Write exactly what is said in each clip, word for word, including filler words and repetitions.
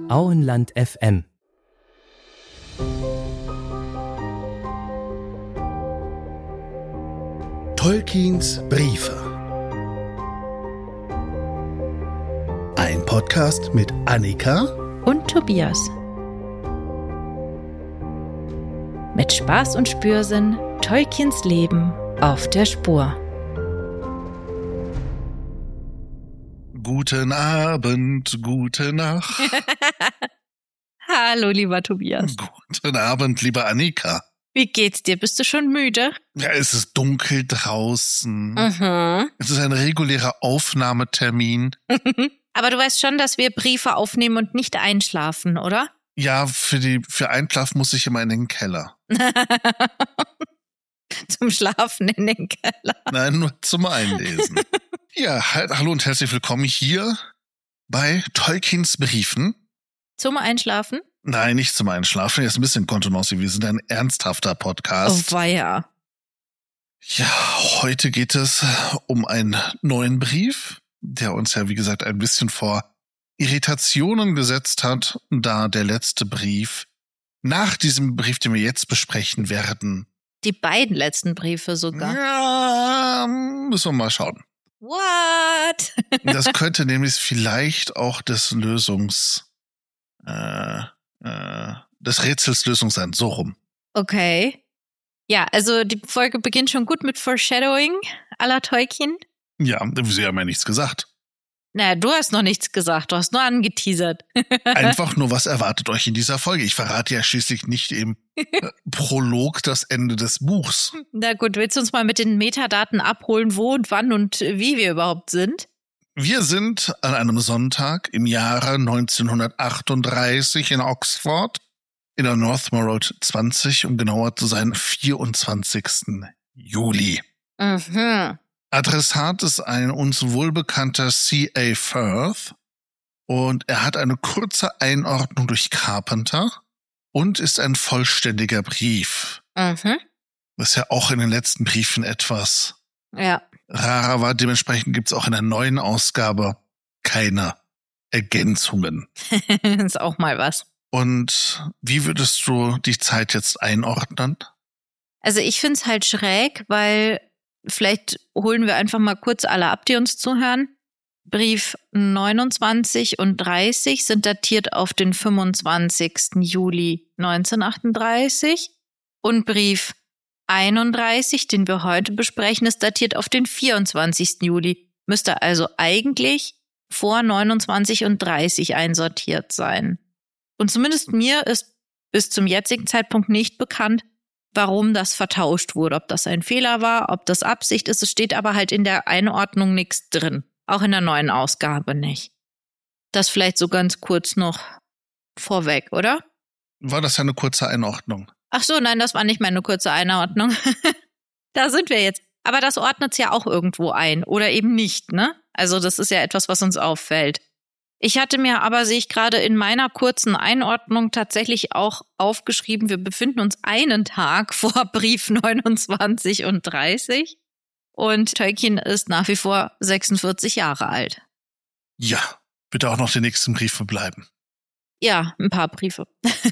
Auenland F M. Tolkiens Briefe. Ein Podcast mit Annika und Tobias. Mit Spaß und Spürsinn Tolkiens Leben auf der Spur. Guten Abend, gute Nacht. Hallo, lieber Tobias. Guten Abend, liebe Annika. Wie geht's dir? Bist du schon müde? Ja, es ist dunkel draußen. Mhm. Es ist ein regulärer Aufnahmetermin. Aber du weißt schon, dass wir Briefe aufnehmen und nicht einschlafen, oder? Ja, für die für Einschlafen muss ich immer in den Keller. Zum Schlafen in den Keller. Nein, nur zum Einlesen. Ja, halt, hallo und herzlich willkommen hier bei Tolkiens Briefen. Zum Einschlafen? Nein, nicht zum Einschlafen. Jetzt ein bisschen Kontenance. Wir sind ein ernsthafter Podcast. Oh weia. Ja, heute geht es um einen neuen Brief, der uns ja, wie gesagt, ein bisschen vor Irritationen gesetzt hat, da der letzte Brief nach diesem Brief, den wir jetzt besprechen werden. Die beiden letzten Briefe sogar. Ja, müssen wir mal schauen. What? Das könnte nämlich vielleicht auch des Lösungs, äh, äh, des Rätsels Lösung sein, so rum. Okay. Ja, also die Folge beginnt schon gut mit Foreshadowing à la Tolkien. Ja, sie haben ja nichts gesagt. Naja, du hast noch nichts gesagt, du hast nur angeteasert. Einfach nur, was erwartet euch in dieser Folge? Ich verrate ja schließlich nicht im Prolog das Ende des Buchs. Na gut, willst du uns mal mit den Metadaten abholen, wo und wann und wie wir überhaupt sind? Wir sind an einem Sonntag im Jahre neunzehnhundertachtunddreißig in Oxford, in der Northmore Road zwanzig, um genauer zu sein, vierundzwanzigsten Juli. Mhm. Adressat ist ein uns wohlbekannter C A Firth und er hat eine kurze Einordnung durch Carpenter und ist ein vollständiger Brief. Mhm. Was ja auch in den letzten Briefen etwas Ja. rarer war. Dementsprechend gibt es auch in der neuen Ausgabe keine Ergänzungen. Ist auch mal was. Und wie würdest du die Zeit jetzt einordnen? Also ich find's halt schräg, weil vielleicht holen wir einfach mal kurz alle ab, die uns zuhören. Brief neunundzwanzig und dreißig sind datiert auf den fünfundzwanzigsten Juli neunzehnhundertachtunddreißig und Brief einunddreißig, den wir heute besprechen, ist datiert auf den vierundzwanzigsten Juli. Müsste also eigentlich vor neunundzwanzig und dreißig einsortiert sein. Und zumindest mir ist bis zum jetzigen Zeitpunkt nicht bekannt, warum das vertauscht wurde, ob das ein Fehler war, ob das Absicht ist. Es steht aber halt in der Einordnung nichts drin. Auch in der neuen Ausgabe nicht. Das vielleicht so ganz kurz noch vorweg, oder? War das ja eine kurze Einordnung? Ach so, nein, das war nicht meine kurze Einordnung. Da sind wir jetzt. Aber das ordnet's ja auch irgendwo ein oder eben nicht, ne? Also das ist ja etwas, was uns auffällt. Ich hatte mir aber, sehe ich gerade in meiner kurzen Einordnung tatsächlich auch aufgeschrieben, wir befinden uns einen Tag vor Brief neunundzwanzig und dreißig und Tolkien ist nach wie vor sechsundvierzig Jahre alt. Ja, bitte auch noch die nächsten Briefe bleiben. Ja, ein paar Briefe.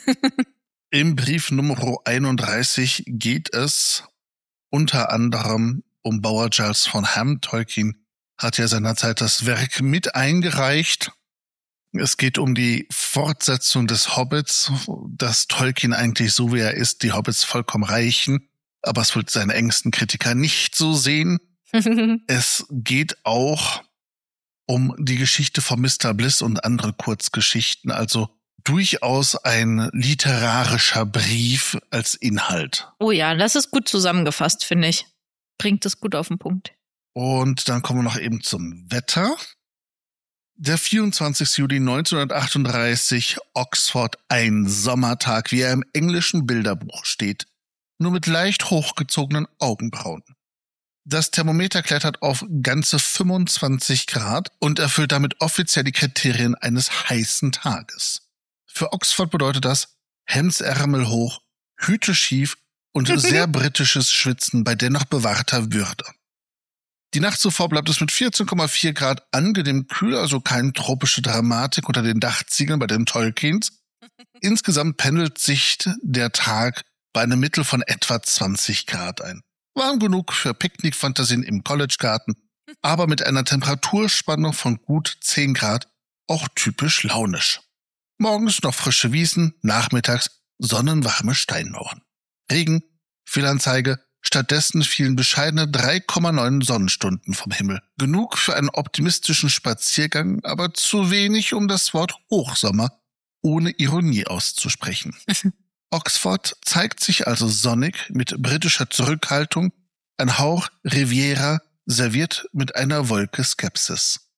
Im Brief Nummer einunddreißig geht es unter anderem um Bauer Giles von Ham. Tolkien hat ja seinerzeit das Werk mit eingereicht. Es geht um die Fortsetzung des Hobbits, dass Tolkien eigentlich so wie er ist, die Hobbits vollkommen reichen, aber es wird seine engsten Kritiker nicht so sehen. Es geht auch um die Geschichte von Mister Bliss und andere Kurzgeschichten, also durchaus ein literarischer Brief als Inhalt. Oh ja, das ist gut zusammengefasst, finde ich. Bringt es gut auf den Punkt. Und dann kommen wir noch eben zum Wetter. Der vierundzwanzigsten Juli neunzehnhundertachtunddreißig, Oxford, ein Sommertag, wie er im englischen Bilderbuch steht, nur mit leicht hochgezogenen Augenbrauen. Das Thermometer klettert auf ganze fünfundzwanzig Grad und erfüllt damit offiziell die Kriterien eines heißen Tages. Für Oxford bedeutet das Hemdsärmel hoch, Hüte schief und sehr britisches Schwitzen bei dennoch bewahrter Würde. Die Nacht zuvor bleibt es mit vierzehn Komma vier Grad angenehm kühl, also keine tropische Dramatik unter den Dachziegeln bei den Tolkiens. Insgesamt pendelt sich der Tag bei einem Mittel von etwa zwanzig Grad ein. Warm genug für Picknickfantasien im Collegegarten, aber mit einer Temperaturspanne von gut zehn Grad auch typisch launisch. Morgens noch frische Wiesen, nachmittags sonnenwarme Steinmauern. Regen, Fehlanzeige, stattdessen fielen bescheidene drei Komma neun Sonnenstunden vom Himmel. Genug für einen optimistischen Spaziergang, aber zu wenig, um das Wort Hochsommer ohne Ironie auszusprechen. Oxford zeigt sich also sonnig mit britischer Zurückhaltung, ein Hauch Riviera serviert mit einer Wolke Skepsis.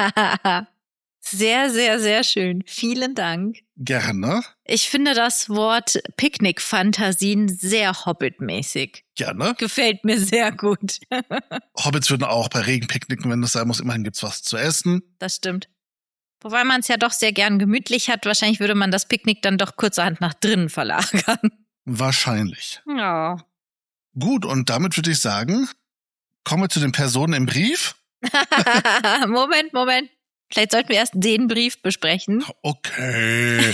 Sehr, sehr, sehr schön. Vielen Dank. Gerne. Ich finde das Wort Picknick-Fantasien sehr Hobbit-mäßig. Gerne. Gefällt mir sehr gut. Hobbits würden auch bei Regen picknicken, wenn das sein muss. Immerhin gibt's was zu essen. Das stimmt. Wobei man es ja doch sehr gern gemütlich hat. Wahrscheinlich würde man das Picknick dann doch kurzerhand nach drinnen verlagern. Wahrscheinlich. Ja. Gut, und damit würde ich sagen, kommen wir zu den Personen im Brief. Moment, Moment. Vielleicht sollten wir erst den Brief besprechen. Okay.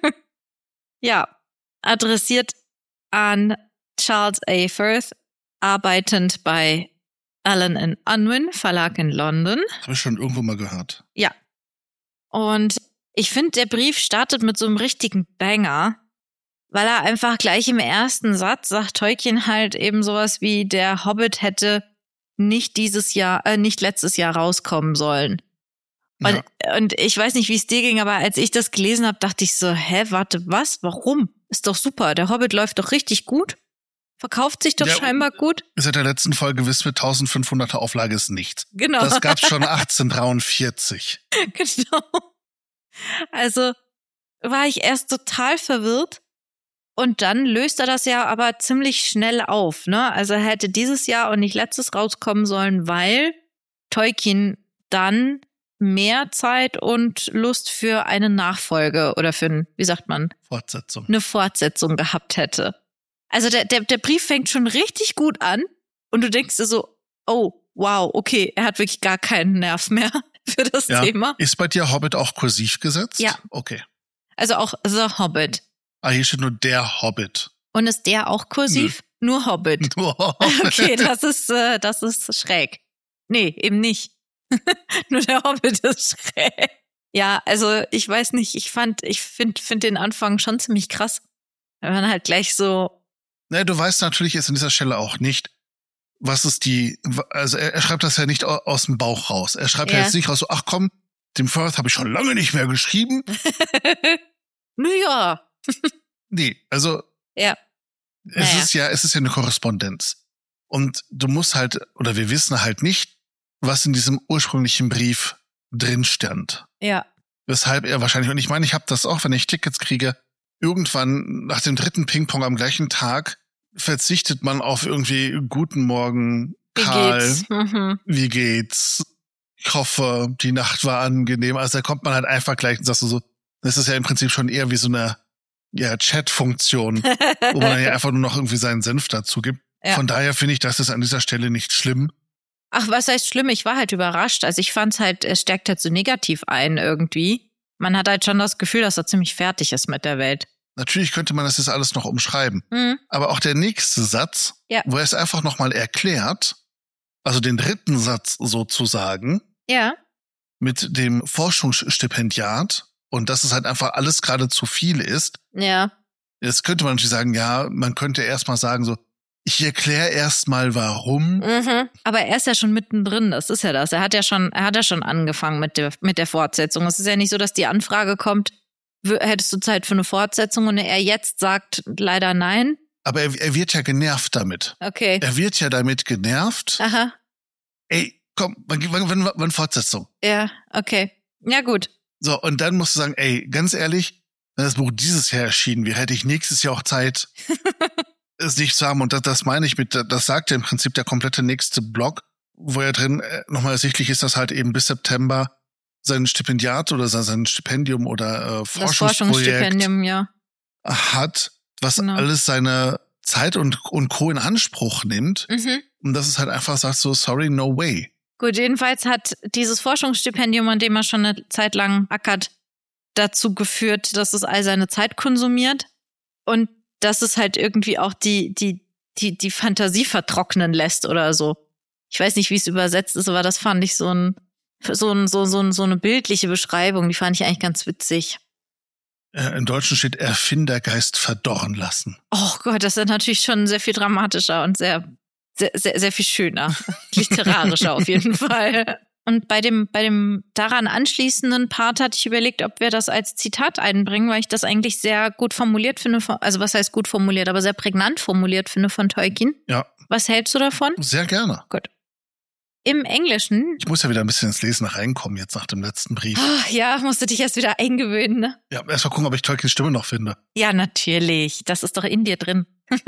Ja, adressiert an Charles A. Firth, arbeitend bei Allen and Unwin, Verlag in London. Habe ich schon irgendwo mal gehört. Ja. Und ich finde, der Brief startet mit so einem richtigen Banger, weil er einfach gleich im ersten Satz sagt Tolkien halt eben sowas wie, der Hobbit hätte nicht dieses Jahr, äh, nicht letztes Jahr rauskommen sollen. Und, ja. und ich weiß nicht, wie es dir ging, aber als ich das gelesen habe, dachte ich so, hä, warte, was? Warum? Ist doch super. Der Hobbit läuft doch richtig gut. Verkauft sich doch ja, scheinbar gut. Seit der letzten Folge wissen wir, eintausendfünfhunderter Auflage ist nichts. Genau. Das gab's schon achtzehnhundertdreiundvierzig. Genau. Also war ich erst total verwirrt. Und dann löst er das ja aber ziemlich schnell auf, ne? Also er hätte dieses Jahr und nicht letztes rauskommen sollen, weil Tolkien dann mehr Zeit und Lust für eine Nachfolge oder für ein, wie sagt man? Fortsetzung. Eine Fortsetzung gehabt hätte. Also der, der, der Brief fängt schon richtig gut an und du denkst dir so, oh, wow, okay, er hat wirklich gar keinen Nerv mehr für das ja. Thema. Ist bei dir Hobbit auch kursiv gesetzt? Ja. Okay. Also auch The Hobbit. Ah, hier steht nur der Hobbit. Und ist der auch kursiv? Nö. Nur Hobbit. Nur Hobbit. Okay, das ist, äh, das ist schräg. Nee, eben nicht. Nur der Hobbit ist schräg. Ja, also ich weiß nicht, ich fand, ich finde find den Anfang schon ziemlich krass. Wenn man halt gleich so. Ne, du weißt natürlich jetzt an dieser Stelle auch nicht, was ist die, also er, er schreibt das ja nicht aus dem Bauch raus. Er schreibt ja, ja jetzt nicht raus so, ach komm, dem Firth habe ich schon lange nicht mehr geschrieben. Naja. Nee, also. Ja. Es naja. ist ja, es ist ja eine Korrespondenz. Und du musst halt, oder wir wissen halt nicht, was in diesem ursprünglichen Brief drin stand. Ja. Weshalb er wahrscheinlich, und ich meine, ich habe das auch, wenn ich Tickets kriege, irgendwann nach dem dritten Ping-Pong am gleichen Tag verzichtet man auf irgendwie Guten Morgen, Karl, wie geht's? Mhm. Wie geht's? Ich hoffe, die Nacht war angenehm. Also da kommt man halt einfach gleich und sagst du so, das ist ja im Prinzip schon eher wie so eine ja, Chat-Funktion, wo man ja einfach nur noch irgendwie seinen Senf dazu gibt. Ja. Von daher finde ich, das ist an dieser Stelle nicht schlimm. Ach, was heißt schlimm? Ich war halt überrascht. Also ich fand's halt, es stärkt halt so negativ ein irgendwie. Man hat halt schon das Gefühl, dass er ziemlich fertig ist mit der Welt. Natürlich könnte man das jetzt alles noch umschreiben. Mhm. Aber auch der nächste Satz, ja. wo er es einfach nochmal erklärt, also den dritten Satz sozusagen, ja. mit dem Forschungsstipendiat und dass es halt einfach alles gerade zu viel ist. Ja. Jetzt könnte man natürlich sagen, ja, man könnte erstmal sagen so, ich erkläre erstmal warum. Mhm. Aber er ist ja schon mittendrin, das ist ja das. Er hat ja schon, er hat ja schon angefangen mit der, mit der Fortsetzung. Es ist ja nicht so, dass die Anfrage kommt, hättest du Zeit für eine Fortsetzung und er jetzt sagt leider nein. Aber er, er wird ja genervt damit. Okay. Er wird ja damit genervt. Aha. Ey, komm, wann, wann, wann, wann Fortsetzung? Ja, okay. Ja, gut. So, und dann musst du sagen, ey, ganz ehrlich, wenn das Buch dieses Jahr erschienen wäre, hätte ich nächstes Jahr auch Zeit, es nicht zu haben. Und das, das meine ich mit, das sagt ja im Prinzip der komplette nächste Blog, wo ja drin äh, nochmal ersichtlich ist, dass halt eben bis September sein Stipendiat oder sein Stipendium oder äh, Forschungsprojekt Forschungsstipendium, ja. hat, was genau. alles seine Zeit und, und Co. in Anspruch nimmt. Mhm. Und das ist halt einfach sagt so, sorry, no way. Gut, jedenfalls hat dieses Forschungsstipendium, an dem er schon eine Zeit lang ackert, dazu geführt, dass es all seine Zeit konsumiert und dass es halt irgendwie auch die, die, die, die Fantasie vertrocknen lässt oder so. Ich weiß nicht, wie es übersetzt ist, aber das fand ich so ein, so ein, so, so, so eine bildliche Beschreibung, die fand ich eigentlich ganz witzig. Äh, Im Deutschen steht Erfindergeist verdorren lassen. Oh Gott, das ist natürlich schon sehr viel dramatischer und sehr, sehr, sehr, sehr viel schöner. Literarischer auf jeden Fall. Und bei dem, bei dem daran anschließenden Part hatte ich überlegt, ob wir das als Zitat einbringen, weil ich das eigentlich sehr gut formuliert finde. Also was heißt gut formuliert, aber sehr prägnant formuliert finde von Tolkien. Ja. Was hältst du davon? Sehr gerne. Gut. Im Englischen. Ich muss ja wieder ein bisschen ins Lesen reinkommen jetzt nach dem letzten Brief. Oh, ja, musst du dich erst wieder eingewöhnen, ne? Ja, erst mal gucken, ob ich Tolkiens Stimme noch finde. Ja, natürlich. Das ist doch in dir drin.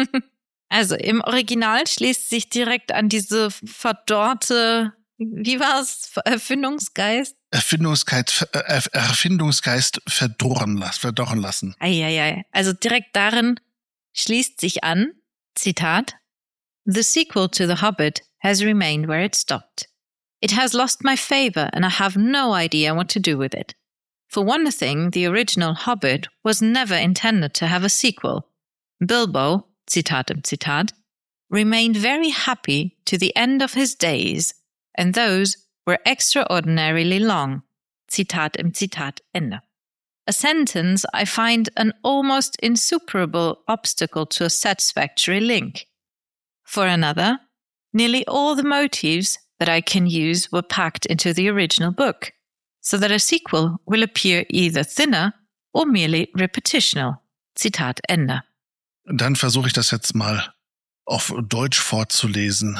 Also im Original schließt sich direkt an diese verdorrte, wie war es? Erfindungsgeist? Erfindungsgeist, äh, Erfindungsgeist verdorren, las, verdorren lassen. Eieiei. Also direkt darin schließt sich an, Zitat, The sequel to The Hobbit has remained where it stopped. It has lost my favor and I have no idea what to do with it. For one thing, the original Hobbit was never intended to have a sequel. Bilbo, Zitat im Zitat, remained very happy to the end of his days, and those were extraordinarily long. Zitat im Zitat Ende. A sentence I find an almost insuperable obstacle to a satisfactory link. For another, nearly all the motives that I can use were packed into the original book, so that a sequel will appear either thinner or merely repetitional. Zitat Ende. Dann versuche ich das jetzt mal auf Deutsch vorzulesen.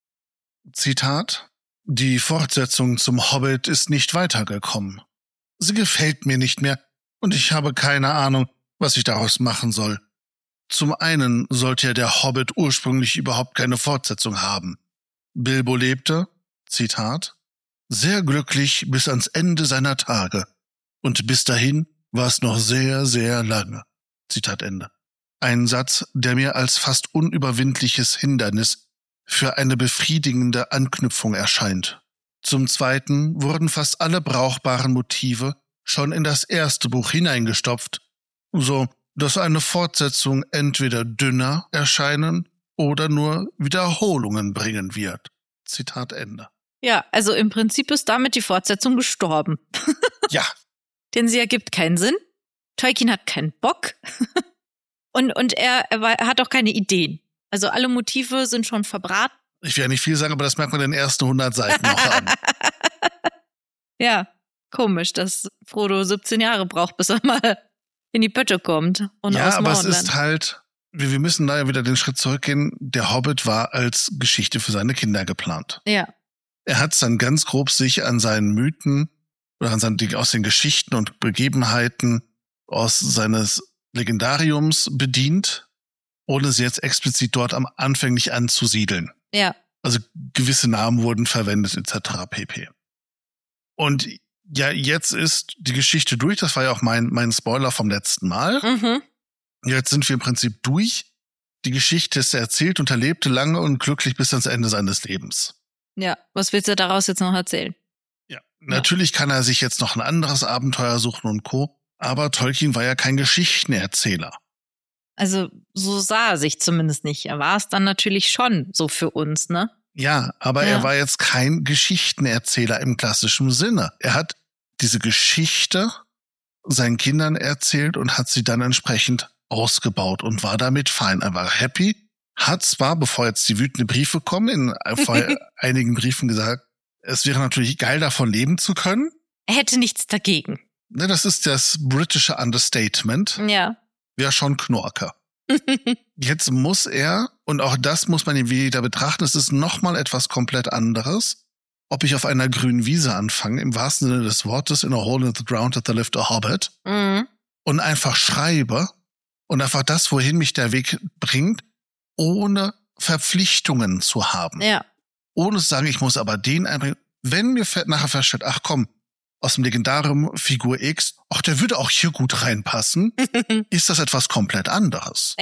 Zitat: Die Fortsetzung zum Hobbit ist nicht weitergekommen. Sie gefällt mir nicht mehr und ich habe keine Ahnung, was ich daraus machen soll. Zum einen sollte ja der Hobbit ursprünglich überhaupt keine Fortsetzung haben. Bilbo lebte, Zitat, sehr glücklich bis ans Ende seiner Tage. Und bis dahin war es noch sehr, sehr lange. Zitat Ende. Ein Satz, der mir als fast unüberwindliches Hindernis für eine befriedigende Anknüpfung erscheint. Zum Zweiten wurden fast alle brauchbaren Motive schon in das erste Buch hineingestopft, so dass eine Fortsetzung entweder dünner erscheinen oder nur Wiederholungen bringen wird. Zitat Ende. Ja, also im Prinzip ist damit die Fortsetzung gestorben. Ja. Denn sie ergibt keinen Sinn. Tolkien hat keinen Bock. und und er, er, war, er hat auch keine Ideen. Also alle Motive sind schon verbraten. Ich will ja nicht viel sagen, aber das merkt man in den ersten hundert Seiten noch an. Ja, komisch, dass Frodo siebzehn Jahre braucht, bis er mal in die Pötte kommt. Und ja, aus aber es Mordland. ist halt, wir, wir müssen da ja wieder den Schritt zurückgehen. Der Hobbit war als Geschichte für seine Kinder geplant. Ja. Er hat es dann ganz grob sich an seinen Mythen oder an seinen, aus den Geschichten und Begebenheiten aus seines Legendariums bedient, ohne sie jetzt explizit dort am anfänglich anzusiedeln. Ja. Also gewisse Namen wurden verwendet et cetera pp. Und ja, jetzt ist die Geschichte durch. Das war ja auch mein, mein Spoiler vom letzten Mal. Mhm. Jetzt sind wir im Prinzip durch. Die Geschichte ist erzählt und er lebte lange und glücklich bis ans Ende seines Lebens. Ja, was willst du daraus jetzt noch erzählen? Ja, natürlich kann er sich jetzt noch ein anderes Abenteuer suchen und Co., aber Tolkien war ja kein Geschichtenerzähler. Also so sah er sich zumindest nicht. Er war es dann natürlich schon so für uns, ne? Ja, aber Ja. er war jetzt kein Geschichtenerzähler im klassischen Sinne. Er hat diese Geschichte seinen Kindern erzählt und hat sie dann entsprechend ausgebaut und war damit fein. Er war happy, hat zwar, bevor jetzt die wütenden Briefe kommen, in vor einigen Briefen gesagt, es wäre natürlich geil, davon leben zu können. Er hätte nichts dagegen. Ne, das ist das britische Understatement. Ja. Wäre schon Knorke. Jetzt muss er, und auch das muss man wieder betrachten, es ist nochmal etwas komplett anderes, ob ich auf einer grünen Wiese anfange, im wahrsten Sinne des Wortes, in a hole in the ground that there lived a hobbit, Mhm. und einfach schreibe und einfach das, wohin mich der Weg bringt, ohne Verpflichtungen zu haben. Ja. Ohne zu sagen, ich muss aber den einbringen. Wenn mir nachher feststellt, ach komm, aus dem Legendarium Figur X, ach, der würde auch hier gut reinpassen, ist das etwas komplett anderes. Ja.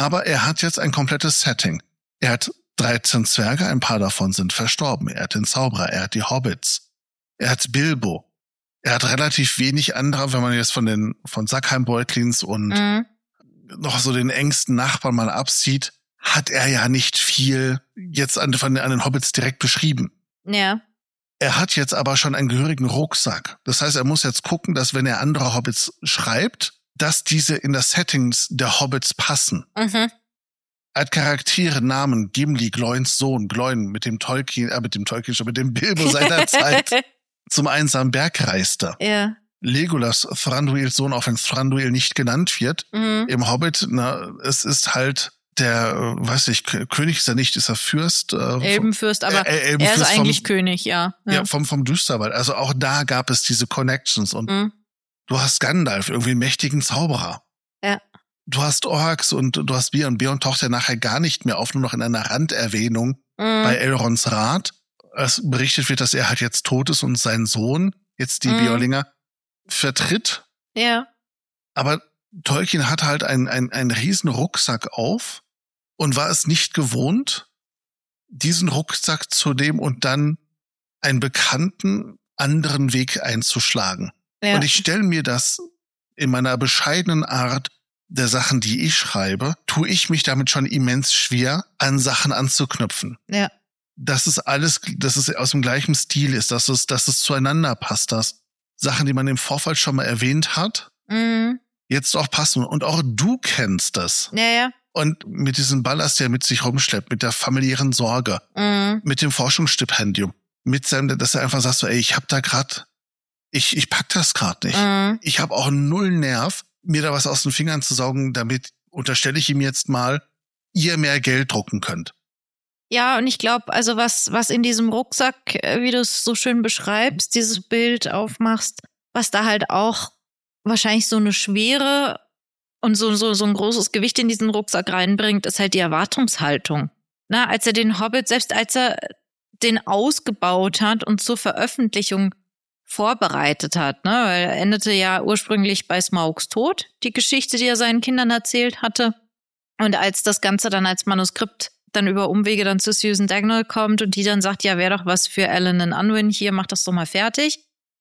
Aber er hat jetzt ein komplettes Setting. Er hat dreizehn Zwerge, ein paar davon sind verstorben. Er hat den Zauberer, er hat die Hobbits, er hat Bilbo. Er hat relativ wenig anderer, wenn man jetzt von den von Sackheim-Beutlins und mhm. noch so den engsten Nachbarn mal absieht, hat er ja nicht viel jetzt an, von, an den Hobbits direkt beschrieben. Ja. Er hat jetzt aber schon einen gehörigen Rucksack. Das heißt, er muss jetzt gucken, dass wenn er andere Hobbits schreibt, dass diese in das Settings der Hobbits passen. Mhm. Er hat Charaktere, Namen, Gimli, Gloins Sohn, Gloin mit dem Tolkien, äh, mit dem Tolkien schon, mit dem Bilbo seiner Zeit zum einsamen Berg reiste. Ja. Legolas, Thranduils Sohn, auch wenn Thranduil nicht genannt wird. Mhm. Im Hobbit, na, es ist halt der, äh, weiß ich, König ist er nicht, ist er Fürst. Äh, Elbenfürst, aber äh, Elbenfürst er ist eigentlich vom, König, ja. Ja, ja vom, vom Düsterwald. Also auch da gab es diese Connections und mhm. du hast Gandalf, irgendwie einen mächtigen Zauberer. Ja. Du hast Orks und du hast Bier und Beorn taucht ja nachher gar nicht mehr auf, nur noch in einer Randerwähnung mhm. bei Elrons Rat. Es berichtet wird, dass er halt jetzt tot ist und sein Sohn, jetzt die mhm. Beorlinger, vertritt. Ja. Aber Tolkien hat halt einen, einen, einen riesen Rucksack auf und war es nicht gewohnt, diesen Rucksack zu nehmen und dann einen bekannten anderen Weg einzuschlagen. Ja. Und ich stelle mir das in meiner bescheidenen Art der Sachen, die ich schreibe, tue ich mich damit schon immens schwer, an Sachen anzuknüpfen. Ja. Dass es alles, dass es aus dem gleichen Stil ist, dass es, dass es zueinander passt, dass Sachen, die man im Vorfall schon mal erwähnt hat, mhm. jetzt auch passen. Und auch du kennst das. Ja, ja. Und mit diesem Ballast, der mit sich rumschleppt, mit der familiären Sorge, mhm. mit dem Forschungsstipendium, mit seinem, dass er einfach sagt so, ey, ich hab da grad, ich, ich pack das grad nicht. Mhm. Ich habe auch null Nerv, mir da was aus den Fingern zu saugen, damit, unterstelle ich ihm jetzt mal, ihr mehr Geld drucken könnt. Ja, und ich glaube, also was, was in diesem Rucksack, wie du es so schön beschreibst, dieses Bild aufmachst, was da halt auch wahrscheinlich so eine Schwere und so, so, so ein großes Gewicht in diesen Rucksack reinbringt, ist halt die Erwartungshaltung. Na, als er den Hobbit, selbst als er den ausgebaut hat und zur Veröffentlichung vorbereitet hat, ne, weil er endete ja ursprünglich bei Smaugs Tod, die Geschichte, die er seinen Kindern erzählt hatte. Und als das Ganze dann als Manuskript dann über Umwege dann zu Susan Dagnall kommt und die dann sagt, ja, wäre doch was für Alan and Unwin hier, mach das doch mal fertig.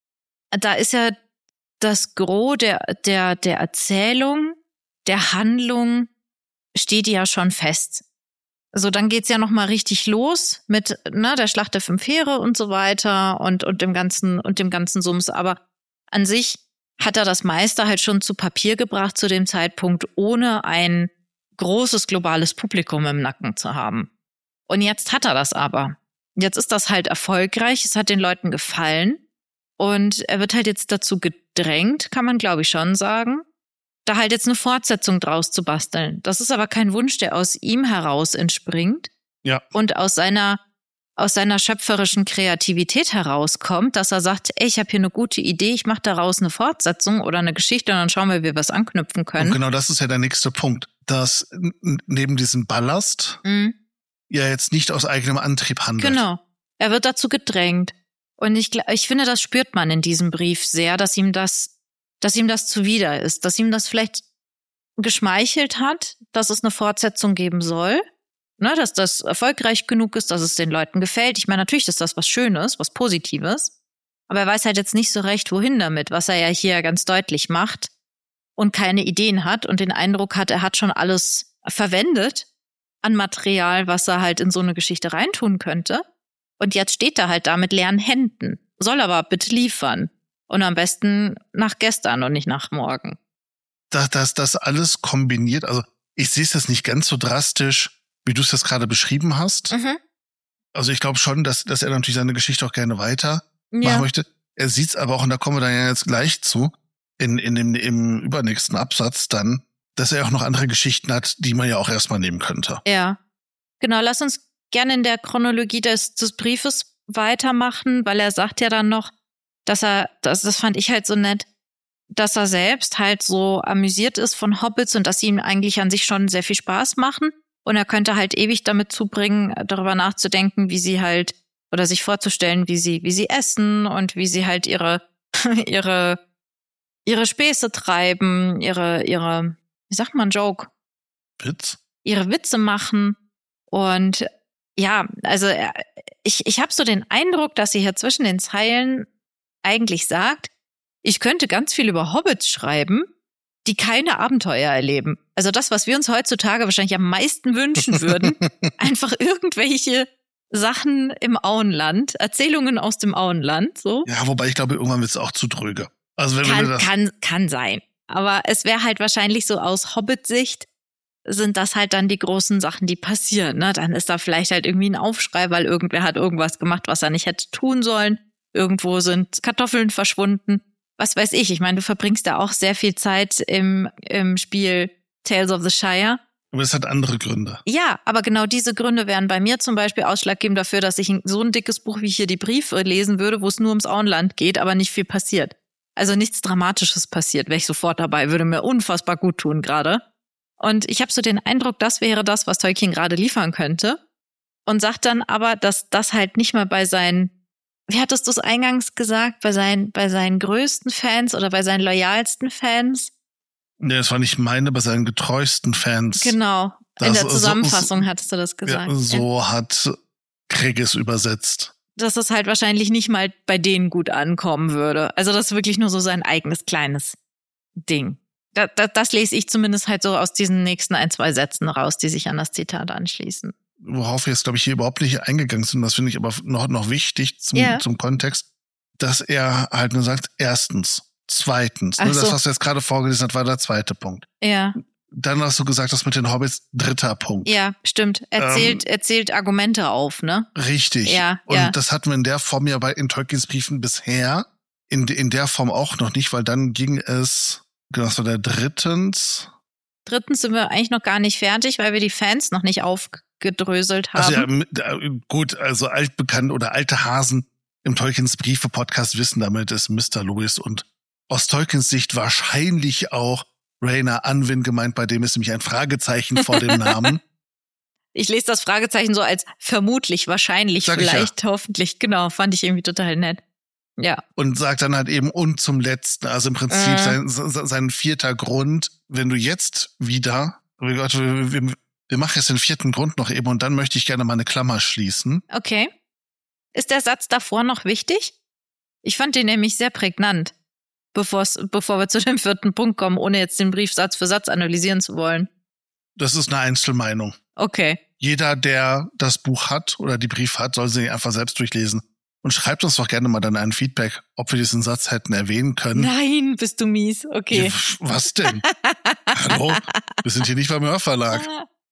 Da ist ja das Gros der, der, der Erzählung, der Handlung steht ja schon fest. Also dann geht's ja nochmal richtig los mit, ne, der Schlacht der fünf Heere und so weiter und, und dem ganzen, und dem ganzen Sums. Aber an sich hat er das meiste halt schon zu Papier gebracht zu dem Zeitpunkt, ohne ein großes globales Publikum im Nacken zu haben. Und jetzt hat er das aber. Jetzt ist das halt erfolgreich, es hat den Leuten gefallen und er wird halt jetzt dazu gedrängt, kann man glaube ich schon sagen, da halt jetzt eine Fortsetzung draus zu basteln. Das ist aber kein Wunsch, der aus ihm heraus entspringt ja. und aus seiner aus seiner schöpferischen Kreativität herauskommt, dass er sagt, ey, ich habe hier eine gute Idee, ich mache daraus eine Fortsetzung oder eine Geschichte und dann schauen wir, wie wir was anknüpfen können. Und genau das ist ja der nächste Punkt, dass neben diesem Ballast mhm. ja jetzt nicht aus eigenem Antrieb handelt. Genau, er wird dazu gedrängt. Und ich, ich finde, das spürt man in diesem Brief sehr, dass ihm das, dass ihm das zuwider ist, dass ihm das vielleicht geschmeichelt hat, dass es eine Fortsetzung geben soll. Ne, dass das erfolgreich genug ist, dass es den Leuten gefällt. Ich meine, natürlich ist das was Schönes, was Positives. Aber er weiß halt jetzt nicht so recht, wohin damit, was er ja hier ganz deutlich macht und keine Ideen hat und den Eindruck hat, er hat schon alles verwendet an Material, was er halt in so eine Geschichte reintun könnte. Und jetzt steht er halt da mit leeren Händen. Soll aber bitte liefern. Und am besten nach gestern und nicht nach morgen. Dass das, das alles kombiniert, also ich sehe es jetzt nicht ganz so drastisch, wie du es jetzt gerade beschrieben hast. Mhm. Also ich glaube schon, dass, dass er natürlich seine Geschichte auch gerne weiter ja. machen möchte. Er sieht es aber auch, und da kommen wir dann ja jetzt gleich zu, in, in dem im übernächsten Absatz dann, dass er auch noch andere Geschichten hat, die man ja auch erstmal nehmen könnte. Ja, genau. Lass uns gerne in der Chronologie des, des Briefes weitermachen, weil er sagt ja dann noch, dass er, das, das fand ich halt so nett, dass er selbst halt so amüsiert ist von Hobbits und dass sie ihm eigentlich an sich schon sehr viel Spaß machen. Und er könnte halt ewig damit zubringen, darüber nachzudenken, wie sie halt, oder sich vorzustellen, wie sie, wie sie essen und wie sie halt ihre, ihre, ihre Späße treiben, ihre, ihre, wie sagt man, Joke? Witz? ihre Witze machen. Und ja, also ich, ich habe so den Eindruck, dass sie hier zwischen den Zeilen eigentlich sagt, ich könnte ganz viel über Hobbits schreiben, die keine Abenteuer erleben. Also das, was wir uns heutzutage wahrscheinlich am meisten wünschen würden, einfach irgendwelche Sachen im Auenland, Erzählungen aus dem Auenland. So. Ja, wobei ich glaube, irgendwann wird es auch zu dröge. Also wenn, kann, wenn du das kann, kann sein. Aber es wäre halt wahrscheinlich so aus Hobbit-Sicht, sind das halt dann die großen Sachen, die passieren. Ne? Dann ist da vielleicht halt irgendwie ein Aufschrei, weil irgendwer hat irgendwas gemacht, was er nicht hätte tun sollen. Irgendwo sind Kartoffeln verschwunden. Was weiß ich. Ich meine, du verbringst da auch sehr viel Zeit im, im Spiel Tales of the Shire. Aber es hat andere Gründe. Ja, aber genau diese Gründe wären bei mir zum Beispiel ausschlaggebend dafür, dass ich so ein dickes Buch wie hier die Briefe lesen würde, wo es nur ums Auenland geht, aber nicht viel passiert. Also nichts Dramatisches passiert, wäre ich sofort dabei, würde mir unfassbar gut tun gerade. Und ich habe so den Eindruck, das wäre das, was Tolkien gerade liefern könnte. Und sagt dann aber, dass das halt nicht mal bei seinen, wie hattest du es eingangs gesagt, bei seinen, bei seinen größten Fans oder bei seinen loyalsten Fans? Nee, das war nicht meine, bei seinen getreuesten Fans. Genau, das, in der Zusammenfassung so, hattest du das gesagt. Ja, so hat Craig es übersetzt. Dass es halt wahrscheinlich nicht mal bei denen gut ankommen würde. Also das ist wirklich nur so sein eigenes kleines Ding. Das, das, das lese ich zumindest halt so aus diesen nächsten ein, zwei Sätzen raus, die sich an das Zitat anschließen. Worauf wir jetzt, glaube ich, hier überhaupt nicht eingegangen sind, das finde ich aber noch, noch wichtig zum, yeah. zum Kontext, dass er halt nur sagt, erstens, zweitens. Ach Ne, so. Das, was er jetzt gerade vorgelesen hat, war der zweite Punkt. Ja. Dann hast du gesagt, das mit den Hobbits, dritter Punkt. Ja, stimmt. Erzählt, Ähm, erzählt Argumente auf, ne? Richtig. Ja, Und ja. das hatten wir in der Form ja bei in Tolkiens Briefen bisher, in, in der Form auch noch nicht, weil dann ging es, genau, das war der drittens. Drittens sind wir eigentlich noch gar nicht fertig, weil wir die Fans noch nicht aufgedröselt haben. Also ja, mit- äh, gut, also altbekannt oder alte Hasen im Tolkiens Briefe-Podcast wissen damit ist Mister Lewis und aus Tolkiens Sicht wahrscheinlich auch Rayner Unwin gemeint, bei dem ist nämlich ein Fragezeichen vor dem Namen. Ich lese das Fragezeichen so als vermutlich, wahrscheinlich, Sag ich vielleicht, hoffentlich. Genau, fand ich irgendwie total nett. Ja. Und sagt dann halt eben und zum Letzten, also im Prinzip Äh. sein, sein, sein vierter Grund, wenn du jetzt wieder, wir, wir, wir machen jetzt den vierten Grund noch eben und dann möchte ich gerne mal eine Klammer schließen. Okay. Ist der Satz davor noch wichtig? Ich fand den nämlich sehr prägnant, bevor's, bevor wir zu dem vierten Punkt kommen, ohne jetzt den Brief Satz für Satz analysieren zu wollen. Das ist eine Einzelmeinung. Okay. Jeder, der das Buch hat oder die Briefe hat, soll sie einfach selbst durchlesen. Und schreibt uns doch gerne mal dann ein Feedback, ob wir diesen Satz hätten erwähnen können. Nein, bist du mies. Okay. Ja, was denn? Hallo? Wir sind hier nicht beim Hörverlag.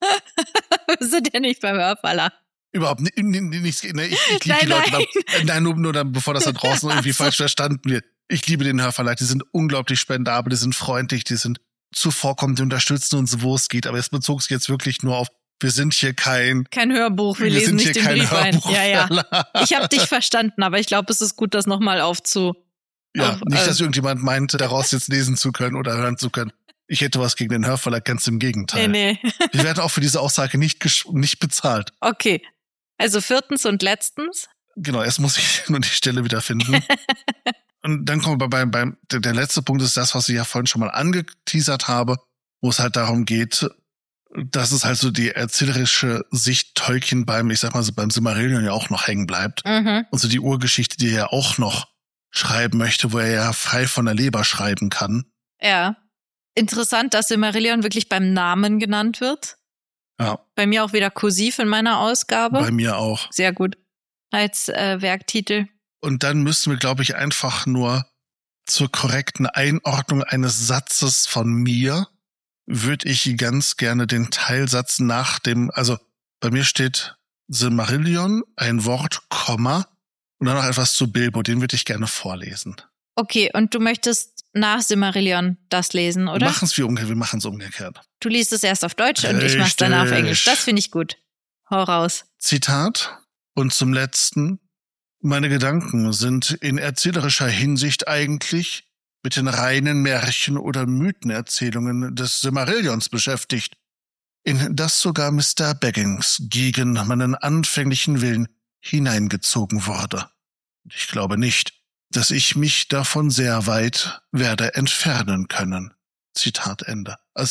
Wir sind ja nicht beim Hörverlag. Überhaupt nicht. nicht ne, ich ich liebe Nein, die Leute. nein. Da, nein, nur, nur dann, bevor das da draußen irgendwie falsch verstanden wird. Ich liebe den Hörverlag. Die sind unglaublich spendabel, die sind freundlich, die sind zuvorkommend, die unterstützen uns, wo es geht. Aber es bezog sich jetzt wirklich nur auf, wir sind hier kein... Kein Hörbuch, wir, Wir lesen sind hier nicht den kein Brief ein. Ja, ja. Hörbuchverlag. Ich habe dich verstanden, aber ich glaube, es ist gut, das nochmal aufzu... Ja, auf, nicht, äh, dass irgendjemand meinte, daraus jetzt lesen zu können oder hören zu können. Ich hätte was gegen den Hörverlag, ganz im Gegenteil. Nee, nee. Wir werden auch für diese Aussage nicht, gesch- nicht bezahlt. Okay. Also viertens und letztens. Genau, erst muss ich nur die Stelle wieder finden. Und dann kommen wir beim, beim, der, der letzte Punkt ist das, was ich ja vorhin schon mal angeteasert habe, wo es halt darum geht, dass es halt so die erzählerische Sicht Tolkien beim, ich sag mal so beim Silmarillion ja auch noch hängen bleibt. Mhm. Und so die Urgeschichte, die er ja auch noch schreiben möchte, wo er ja frei von der Leber schreiben kann. Ja. Interessant, dass Silmarillion wirklich beim Namen genannt wird. Ja, Bei mir auch wieder kursiv in meiner Ausgabe. bei mir auch. Sehr gut. Als äh, Werktitel. Und dann müssen wir, glaube ich, einfach nur zur korrekten Einordnung eines Satzes von mir, würde ich ganz gerne den Teilsatz nach dem, also bei mir steht Silmarillion, ein Wort, Komma, und dann noch etwas zu Bilbo, den würde ich gerne vorlesen. Okay, und du möchtest nach Silmarillion das lesen, Wir oder? machen es wie umgekehrt, wir machen es umgekehrt. Du liest es erst auf Deutsch und ich mach's dann auf Richtig. Englisch. Das finde ich gut. Hau raus. Zitat. Und zum Letzten. Meine Gedanken sind in erzählerischer Hinsicht eigentlich mit den reinen Märchen- oder Mythenerzählungen des Silmarillions beschäftigt, in das sogar Mister Baggins gegen meinen anfänglichen Willen hineingezogen wurde. Ich glaube nicht, dass ich mich davon sehr weit werde entfernen können. Zitat Ende. Also in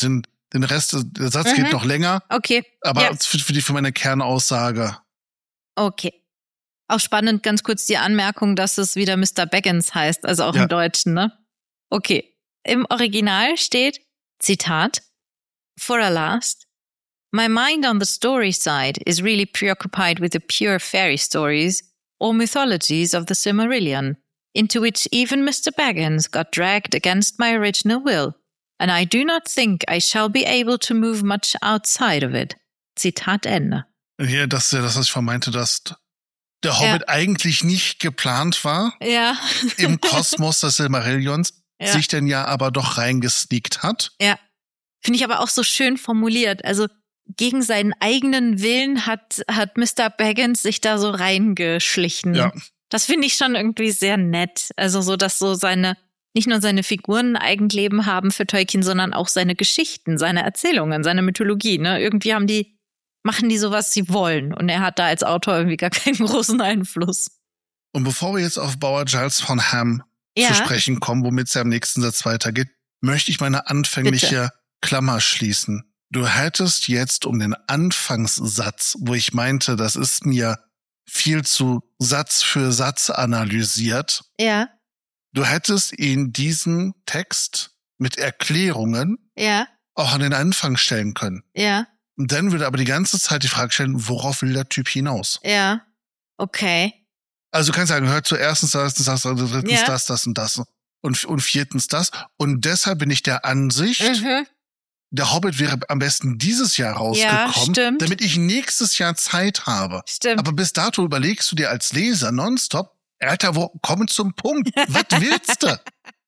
Den Rest, der Satz Mhm. geht noch länger, Okay. aber Ja. für, für die für meine Kernaussage. Okay. Auch spannend, ganz kurz die Anmerkung, dass es wieder Mister Baggins heißt, also auch Ja. im Deutschen, ne? Okay. Im Original steht, Zitat, For a last, my mind on the story side is really preoccupied with the pure fairy stories or mythologies of the Silmarillion, into which even Mister Baggins got dragged against my original will, and I do not think I shall be able to move much outside of it. Zitat Ende. Hier, das ist ja das, was ich vermeinte, dass der Hobbit ja. eigentlich nicht geplant war Ja. im Kosmos des Silmarillions, ja. sich denn ja aber doch reingesneakt hat. Ja. Finde ich aber auch so schön formuliert. Also gegen seinen eigenen Willen hat, hat Mister Baggins sich da so reingeschlichen. Ja. Das finde ich schon irgendwie sehr nett. Also so, dass so seine, nicht nur seine Figuren ein Eigenleben haben für Tolkien, sondern auch seine Geschichten, seine Erzählungen, seine Mythologie. Ne? Irgendwie haben die, machen die so, was sie wollen. Und er hat da als Autor irgendwie gar keinen großen Einfluss. Und bevor wir jetzt auf Bauer Giles von Ham ja. zu sprechen kommen, womit es ja im nächsten Satz weitergeht, möchte ich meine anfängliche Bitte. Klammer schließen. Du hättest jetzt um den Anfangssatz, wo ich meinte, das ist mir viel zu Satz für Satz analysiert. Ja. Du hättest ihn diesen Text mit Erklärungen ja. auch an den Anfang stellen können. Ja. Und dann würde aber die ganze Zeit die Frage stellen, worauf will der Typ hinaus? Ja. Okay. Also du kannst sagen, hör zuerst das, das, das, drittens ja. das, das und das und, und viertens das. Und deshalb bin ich der Ansicht, mhm. der Hobbit wäre am besten dieses Jahr rausgekommen, ja, damit ich nächstes Jahr Zeit habe. Stimmt. Aber bis dato überlegst du dir als Leser nonstop, Alter, wo, komm zum Punkt. Was willst du?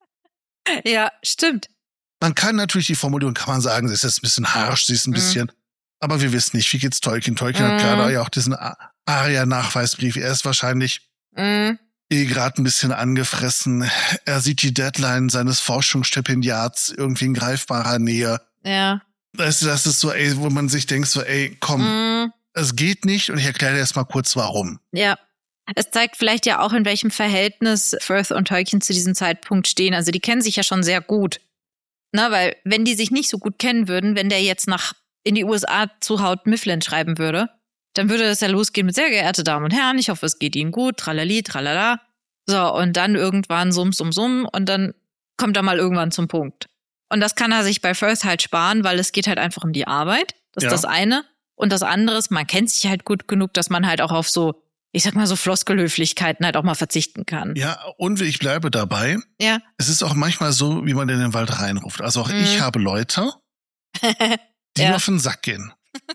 Ja, stimmt. Man kann natürlich die Formulierung, kann man sagen, sie ist jetzt ein bisschen harsch, sie ist ein mhm. bisschen, aber wir wissen nicht, wie geht's Tolkien? Tolkien mhm. hat gerade ja auch diesen Aria-Nachweisbrief. Er ist wahrscheinlich mhm. eh gerade ein bisschen angefressen. Er sieht die Deadline seines Forschungsstipendiats irgendwie in greifbarer Nähe. Ja. Das, das ist so, ey, wo man sich denkt so, ey, komm, mm. es geht nicht und ich erkläre dir erst mal kurz, warum. Ja. Es zeigt vielleicht ja auch, in welchem Verhältnis Firth und Tolkien zu diesem Zeitpunkt stehen. Also die kennen sich ja schon sehr gut. Na, weil wenn die sich nicht so gut kennen würden, wenn der jetzt nach in die U S A zu Howard Mifflin schreiben würde, dann würde es ja losgehen mit sehr geehrte Damen und Herren, ich hoffe, es geht Ihnen gut, tralali, tralala. So, und dann irgendwann summ, summ, summ und dann kommt er mal irgendwann zum Punkt. Und das kann er sich bei Firth halt sparen, weil es geht halt einfach um die Arbeit. Das ist ja. das eine. Und das andere ist, man kennt sich halt gut genug, dass man halt auch auf so, ich sag mal so Floskelhöflichkeiten halt auch mal verzichten kann. Ja, und ich bleibe dabei. Ja. Es ist auch manchmal so, wie man in den Wald reinruft. Also auch mhm. ich habe Leute, die ja. mir auf den Sack gehen.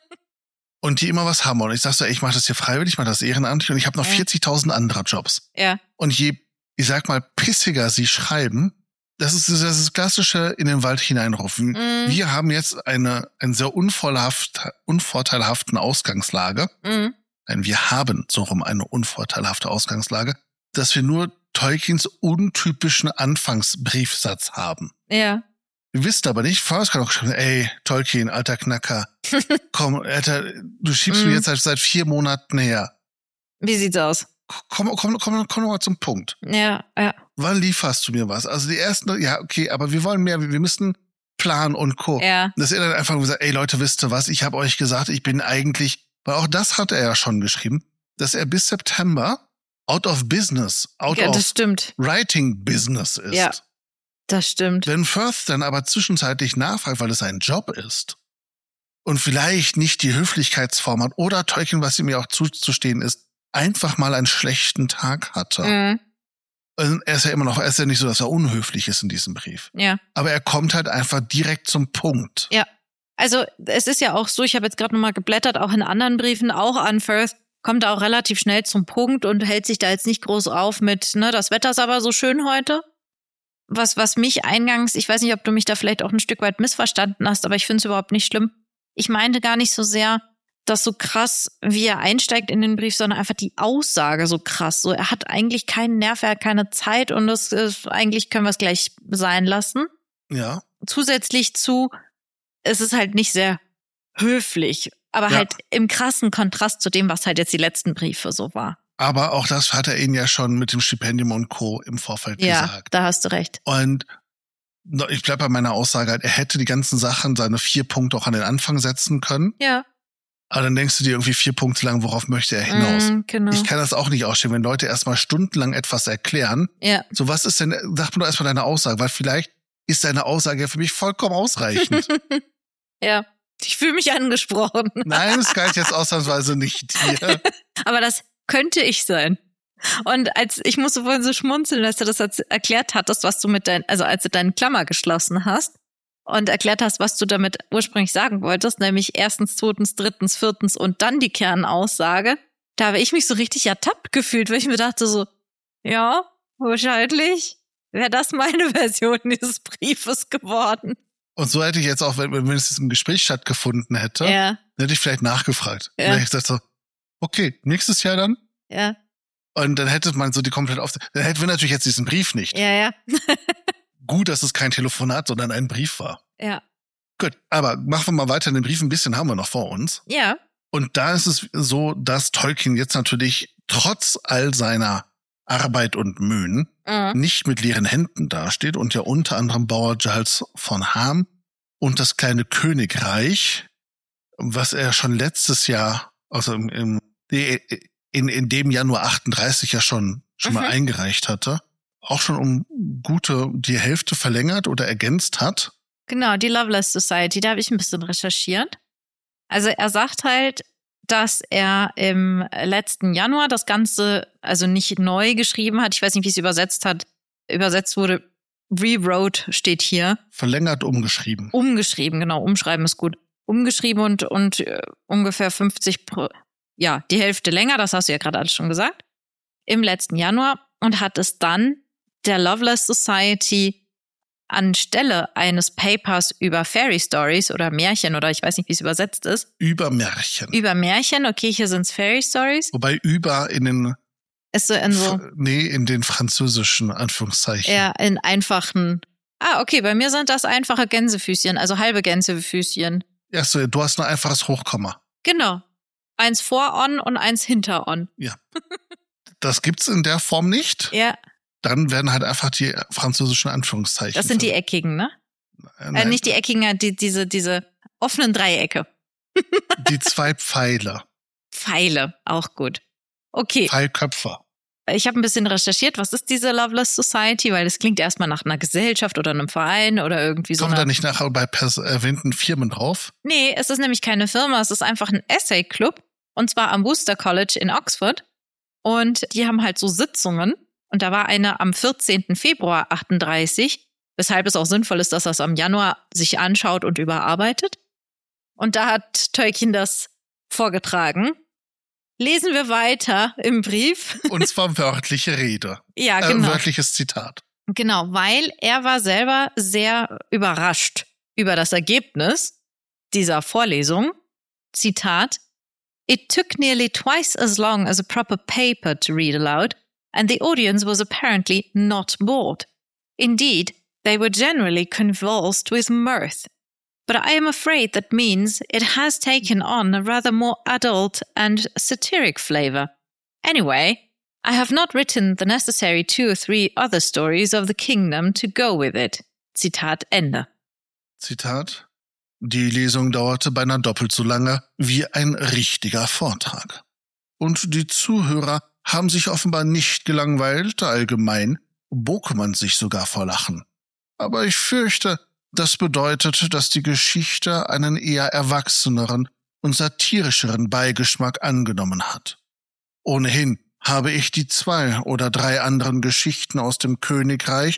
Und die immer was haben. Und ich sag so, ey, ich mache das hier freiwillig, ich mache das ehrenamtlich und ich habe noch ja. vierzigtausend andere Jobs. Ja. Und je, ich sag mal, pissiger sie schreiben, das ist das, ist das klassische in den Wald hineinrufen. Mm. Wir haben jetzt eine, einen sehr unvorteilhaft, unvorteilhaften Ausgangslage. Mm. Nein, wir haben so rum eine unvorteilhafte Ausgangslage, dass wir nur Tolkiens untypischen Anfangsbriefsatz haben. Ja. Wir wissen aber nicht, Faust kann auch schreiben, ey, Tolkien, alter Knacker, komm, Alter, du schiebst mm. mir jetzt seit, seit vier Monaten her. Wie sieht's aus? Komm, komm, komm, komm noch mal zum Punkt. Ja, ja. Wann lieferst du mir was? Also die ersten, ja, okay, aber wir wollen mehr, wir müssen planen und Co. Ja. Dass er dann einfach gesagt, ey Leute, wisst ihr was, ich habe euch gesagt, ich bin eigentlich, weil auch das hat er ja schon geschrieben, dass er bis September out of business, out ja, das of stimmt. writing business ist. Ja, das stimmt. Wenn Firth dann aber zwischenzeitlich nachfragt, weil es sein Job ist und vielleicht nicht die Höflichkeitsform hat oder Tolkien, was ihm ja auch zuzustehen ist, einfach mal einen schlechten Tag hatte. Mhm. Also er ist ja immer noch, er ist ja nicht so, dass er unhöflich ist in diesem Brief. Ja. Aber er kommt halt einfach direkt zum Punkt. Ja. Also es ist ja auch so, ich habe jetzt gerade nochmal geblättert, auch in anderen Briefen, auch an Firth, kommt er auch relativ schnell zum Punkt und hält sich da jetzt nicht groß auf mit, ne, das Wetter ist aber so schön heute. Was, was mich eingangs, ich weiß nicht, ob du mich da vielleicht auch ein Stück weit missverstanden hast, aber ich finde es überhaupt nicht schlimm. Ich meinte gar nicht so sehr, das so krass, wie er einsteigt in den Brief, sondern einfach die Aussage so krass. So, er hat eigentlich keinen Nerv, er hat keine Zeit und das ist, eigentlich können wir es gleich sein lassen. Ja. Zusätzlich zu, es ist halt nicht sehr höflich, aber ja. halt im krassen Kontrast zu dem, was halt jetzt die letzten Briefe so war. Aber auch das hat er ihnen ja schon mit dem Stipendium und Co. im Vorfeld ja, gesagt. Ja, da hast du recht. Und Ich bleib bei meiner Aussage halt, er hätte die ganzen Sachen, seine vier Punkte auch an den Anfang setzen können. Ja. Aber dann denkst du dir irgendwie vier Punkte lang, worauf möchte er hinaus? Mm, genau. Ich kann das auch nicht ausstehen, wenn Leute erstmal stundenlang etwas erklären. Ja. So, was ist denn, sag mir doch erstmal deine Aussage, weil vielleicht ist deine Aussage für mich vollkommen ausreichend. Ja, ich fühle mich angesprochen. Nein, das galt jetzt ausnahmsweise nicht dir. Aber das könnte ich sein. Und als ich musste vorhin so schmunzeln, als du das erklärt hattest, was du mit dein, also als du deine Klammer geschlossen hast und erklärt hast, was du damit ursprünglich sagen wolltest, nämlich erstens, zweitens, drittens, viertens und dann die Kernaussage, da habe ich mich so richtig ertappt gefühlt, weil ich mir dachte so, ja, wahrscheinlich wäre das meine Version dieses Briefes geworden. Und so hätte ich jetzt auch, wenn, wenn es im Gespräch stattgefunden hätte, ja. hätte ich vielleicht nachgefragt. Ja. Dann hätte ich gesagt so, okay, nächstes Jahr dann? Ja. Und dann hätte man so die komplett auf, dann hätten wir natürlich jetzt diesen Brief nicht. Ja, ja. Gut, dass es kein Telefonat, sondern ein Brief war. Ja. Gut, aber machen wir mal weiter. Den Brief ein bisschen haben wir noch vor uns. Ja. Und da ist es so, dass Tolkien jetzt natürlich trotz all seiner Arbeit und Mühen Mhm. nicht mit leeren Händen dasteht und ja unter anderem Bauer Giles von Ham und das kleine Königreich, was er schon letztes Jahr, also im, im in, in dem Januar achtunddreißig ja schon, schon Mhm. mal eingereicht hatte, auch schon um gute, die Hälfte verlängert oder ergänzt hat. Genau, die Loveless Society, da habe ich ein bisschen recherchiert. Also er sagt halt, dass er im letzten Januar das Ganze, also nicht neu geschrieben hat, ich weiß nicht, wie es übersetzt hat, übersetzt wurde, rewrote steht hier. Verlängert, umgeschrieben. Umgeschrieben, genau, umschreiben ist gut. Umgeschrieben und, und äh, ungefähr fünfzig, Pro, ja, die Hälfte länger, das hast du ja gerade alles schon gesagt, im letzten Januar und hat es dann der Loveless Society anstelle eines Papers über Fairy Stories oder Märchen oder ich weiß nicht, wie es übersetzt ist. Über Märchen. Über Märchen, okay, hier sind es Fairy Stories. Wobei über in den Ist so in so nee, in den französischen Anführungszeichen. ja, in einfachen. Ah, okay, bei mir sind das einfache Gänsefüßchen, also halbe Gänsefüßchen. Ja, so, du hast ein einfaches Hochkomma. Genau. Eins vor on und eins hinter on. Ja. Das gibt's in der Form nicht. Ja, Dann werden halt einfach die französischen Anführungszeichen. das sind die eckigen, ne? Äh, Äh, nein, nicht die eckigen, die, diese, diese offenen Dreiecke. die zwei Pfeile. Pfeile, auch gut. Okay, Pfeilköpfe. ich habe ein bisschen recherchiert, was ist diese Loveless Society, weil das klingt erstmal nach einer Gesellschaft oder einem Verein oder irgendwie so. Kommen Eine... da nicht nachher bei pers- erwähnten Firmen drauf? Nee, es ist nämlich keine Firma, es ist einfach ein Essay-Club und zwar am Worcester College in Oxford und die haben halt so Sitzungen und da war eine am vierzehnten Februar achtunddreißig, weshalb es auch sinnvoll ist, dass er es am Januar sich anschaut und überarbeitet. Und da hat Tolkien das vorgetragen. Lesen wir weiter im Brief. Und zwar wörtliche Rede. Ja, genau. Äh, wörtliches Zitat. Genau, weil er war selber sehr überrascht über das Ergebnis dieser Vorlesung. Zitat: It took nearly twice as long as a proper paper to read aloud, and the audience was apparently not bored. Indeed, they were generally convulsed with mirth. But I am afraid that means it has taken on a rather more adult and satiric flavor. Anyway, I have not written the necessary two or three other stories of the kingdom to go with it. Zitat Ende. Zitat: Die Lesung dauerte beinahe doppelt so lange wie ein richtiger Vortrag. Und die Zuhörer haben sich offenbar nicht gelangweilt, allgemein bog man sich sogar vor Lachen. Aber ich fürchte, das bedeutet, dass die Geschichte einen eher erwachseneren und satirischeren Beigeschmack angenommen hat. Ohnehin habe ich die zwei oder drei anderen Geschichten aus dem Königreich,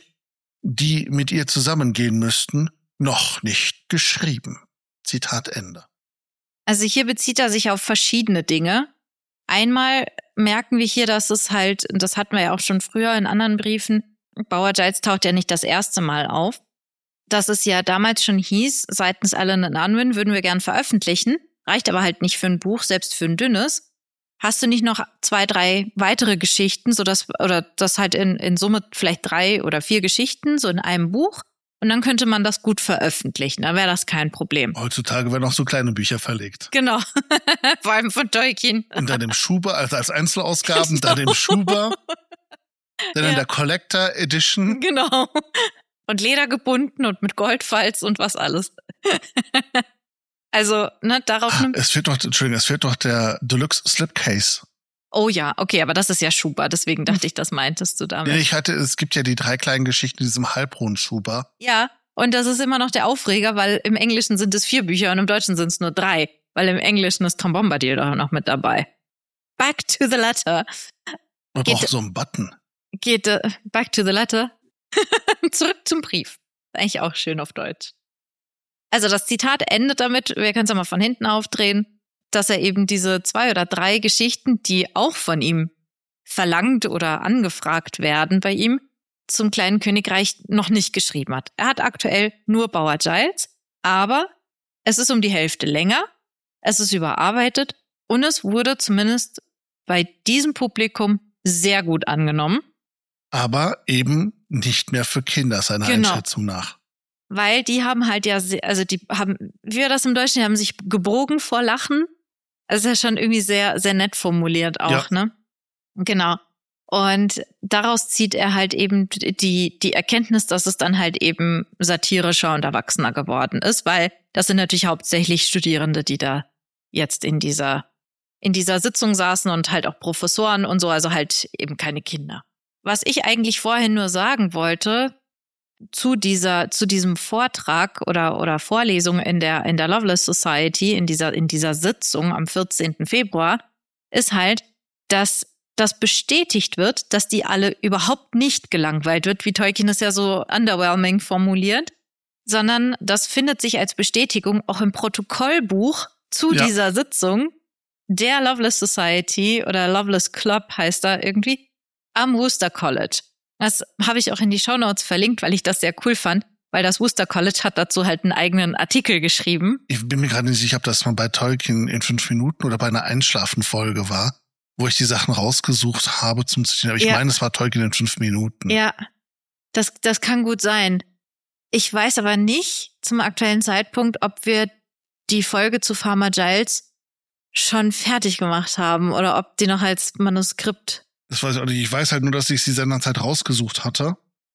die mit ihr zusammengehen müssten, noch nicht geschrieben. Zitat Ende. Also hier bezieht er sich auf verschiedene Dinge. Einmal merken wir hier, dass es halt, das hatten wir ja auch schon früher in anderen Briefen, Bauer Giles taucht ja nicht das erste Mal auf, dass es ja damals schon hieß, seitens Allen und Unwin würden wir gern veröffentlichen, reicht aber halt nicht für ein Buch, selbst für ein dünnes. Hast du nicht noch zwei, drei weitere Geschichten, sodass, oder das halt in, in Summe vielleicht drei oder vier Geschichten, so in einem Buch? Und dann könnte man das gut veröffentlichen, dann wäre das kein Problem. Heutzutage werden auch so kleine Bücher verlegt. Genau, vor allem von Tolkien. Und dann im Schuber, also als Einzelausgaben, dann im Schuber, dann Ja. in der Collector Edition. Genau. und Leder gebunden und mit Goldfalz und was alles. Also, ne, darauf Ah, nimmt... es fehlt doch, Entschuldigung, es fehlt doch der Deluxe Slipcase. Oh ja, okay, aber das ist ja Schuber, deswegen dachte ich, das meintest du damit. Ja, ich hatte, es gibt ja die drei kleinen Geschichten in diesem halbhohen Schuber. Ja, und das ist immer noch der Aufreger, weil im Englischen sind es vier Bücher und im Deutschen sind es nur drei, weil im Englischen ist Tom Bombadil doch noch mit dabei. Back to the letter. Man Geht- braucht so einen Button. Geht äh, back to the letter. Zurück zum Brief. Eigentlich auch schön auf Deutsch. Also das Zitat endet damit, wir können es ja mal von hinten aufdrehen, dass er eben diese zwei oder drei Geschichten, die auch von ihm verlangt oder angefragt werden bei ihm, zum kleinen Königreich noch nicht geschrieben hat. Er hat aktuell nur Bauer Giles, aber es ist um die Hälfte länger, es ist überarbeitet und es wurde zumindest bei diesem Publikum sehr gut angenommen. Aber eben nicht mehr für Kinder, seiner Genau. Einschätzung nach. Weil die haben halt ja, sehr, also die haben, wie war das im Deutschen, die haben sich gebogen vor Lachen. Das ist ja schon irgendwie sehr, sehr nett formuliert auch, Ja. ne? Genau. Und daraus zieht er halt eben die, die Erkenntnis, dass es dann halt eben satirischer und erwachsener geworden ist, weil das sind natürlich hauptsächlich Studierende, die da jetzt in dieser, in dieser Sitzung saßen und halt auch Professoren und so, also halt eben keine Kinder. Was ich eigentlich vorhin nur sagen wollte, zu dieser, zu diesem Vortrag oder, oder Vorlesung in der, in der Loveless Society, in dieser, in dieser Sitzung am vierzehnten Februar, ist halt, dass das bestätigt wird, dass die alle überhaupt nicht gelangweilt wird, wie Tolkien es ja so underwhelming formuliert, sondern das findet sich als Bestätigung auch im Protokollbuch zu Ja. dieser Sitzung der Loveless Society oder Loveless Club heißt da irgendwie, am Worcester College. Das habe ich auch in die Shownotes verlinkt, weil ich das sehr cool fand, weil das Worcester College hat dazu halt einen eigenen Artikel geschrieben. Ich bin mir gerade nicht sicher, ob das mal bei Tolkien in fünf Minuten oder bei einer Einschlafenfolge war, wo ich die Sachen rausgesucht habe zum Zitieren. Aber ich Ja. meine, es war Tolkien in fünf Minuten. Ja, das, das kann gut sein. Ich weiß aber nicht zum aktuellen Zeitpunkt, ob wir die Folge zu Farmer Giles schon fertig gemacht haben oder ob die noch als Manuskript. Das weiß ich auch nicht. Ich weiß halt nur, dass ich sie seinerzeit rausgesucht hatte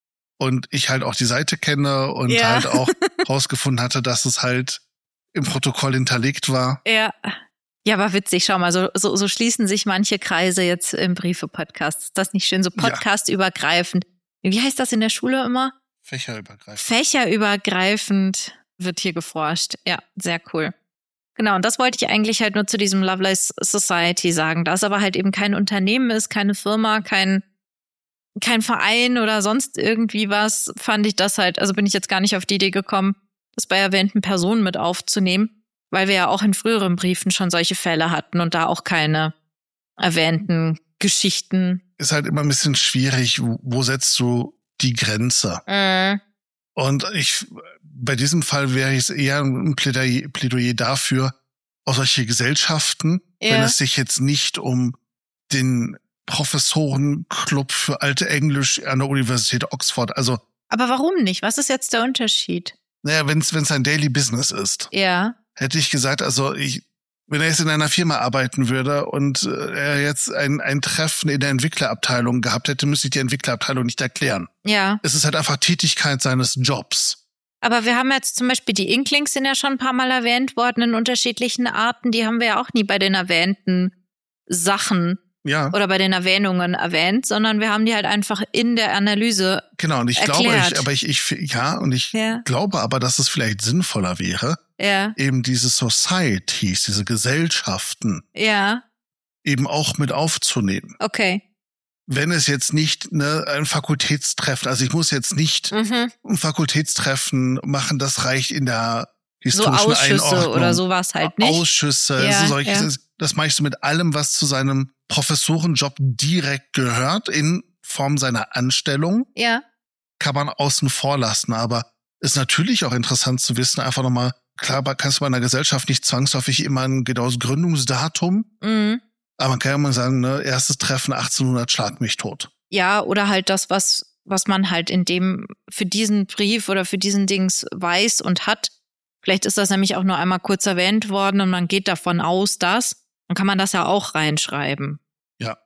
und ich halt auch die Seite kenne und Ja. halt auch rausgefunden hatte, dass es halt im Protokoll hinterlegt war. Ja. Ja, aber witzig, schau mal, so, so, so schließen sich manche Kreise jetzt im Briefe-Podcast. Ist das nicht schön? So Ja. podcastübergreifend. Wie heißt das in der Schule immer? Fächerübergreifend. Fächerübergreifend wird hier geforscht. Ja, sehr cool. Genau, und das wollte ich eigentlich halt nur zu diesem Loveless Society sagen. Da es aber halt eben kein Unternehmen ist, keine Firma, kein, kein Verein oder sonst irgendwie was, fand ich das halt, also bin ich jetzt gar nicht auf die Idee gekommen, das bei erwähnten Personen mit aufzunehmen, weil wir ja auch in früheren Briefen schon solche Fälle hatten und da auch keine erwähnten Geschichten. Ist halt immer ein bisschen schwierig, wo, wo setzt du die Grenze? Äh, Und ich, bei diesem Fall wäre es eher ein Plädoyer, Plädoyer dafür, auch solche Gesellschaften, Ja. wenn es sich jetzt nicht um den Professorenclub für alte Englisch an der Universität Oxford, also, aber warum nicht? Was ist jetzt der Unterschied? naja, wenn es wenn es ein Daily Business ist, Ja, hätte ich gesagt, also ich, wenn er jetzt in einer Firma arbeiten würde und äh, er jetzt ein, ein Treffen in der Entwicklerabteilung gehabt hätte, müsste ich die Entwicklerabteilung nicht erklären. ja. Es ist halt einfach Tätigkeit seines Jobs. Aber wir haben jetzt zum Beispiel die Inklings sind ja schon ein paar Mal erwähnt worden in unterschiedlichen Arten. Die haben wir ja auch nie bei den erwähnten Sachen Ja, oder bei den Erwähnungen erwähnt, sondern wir haben die halt einfach in der Analyse. genau. Und ich erklärt. glaube, ich, aber ich, ich, ja, und ich Ja, glaube aber, dass es vielleicht sinnvoller wäre, ja, eben diese Societies, diese Gesellschaften ja, eben auch mit aufzunehmen. okay. Wenn es jetzt nicht ne, ein Fakultätstreffen, also ich muss jetzt nicht Mhm. ein Fakultätstreffen machen, das reicht in der So historischen Ausschüsse Einordnung. oder sowas halt nicht. Ausschüsse, Ja, solche, ja. das, das meinst du mit allem, was zu seinem Professorenjob direkt gehört, in Form seiner Anstellung, Ja, kann man außen vor lassen. Aber ist natürlich auch interessant zu wissen, einfach nochmal, klar, kannst du bei einer Gesellschaft nicht zwangsläufig immer ein genaues Gründungsdatum, mhm. aber man kann ja mal sagen, ne, erstes Treffen achtzehnhundert, schlag mich tot. Ja, oder halt das, was, was man halt in dem, für diesen Brief oder für diesen Dings weiß und hat. Vielleicht ist das nämlich auch nur einmal kurz erwähnt worden und man geht davon aus, dass, dann kann man das ja auch reinschreiben. Ja. Ja,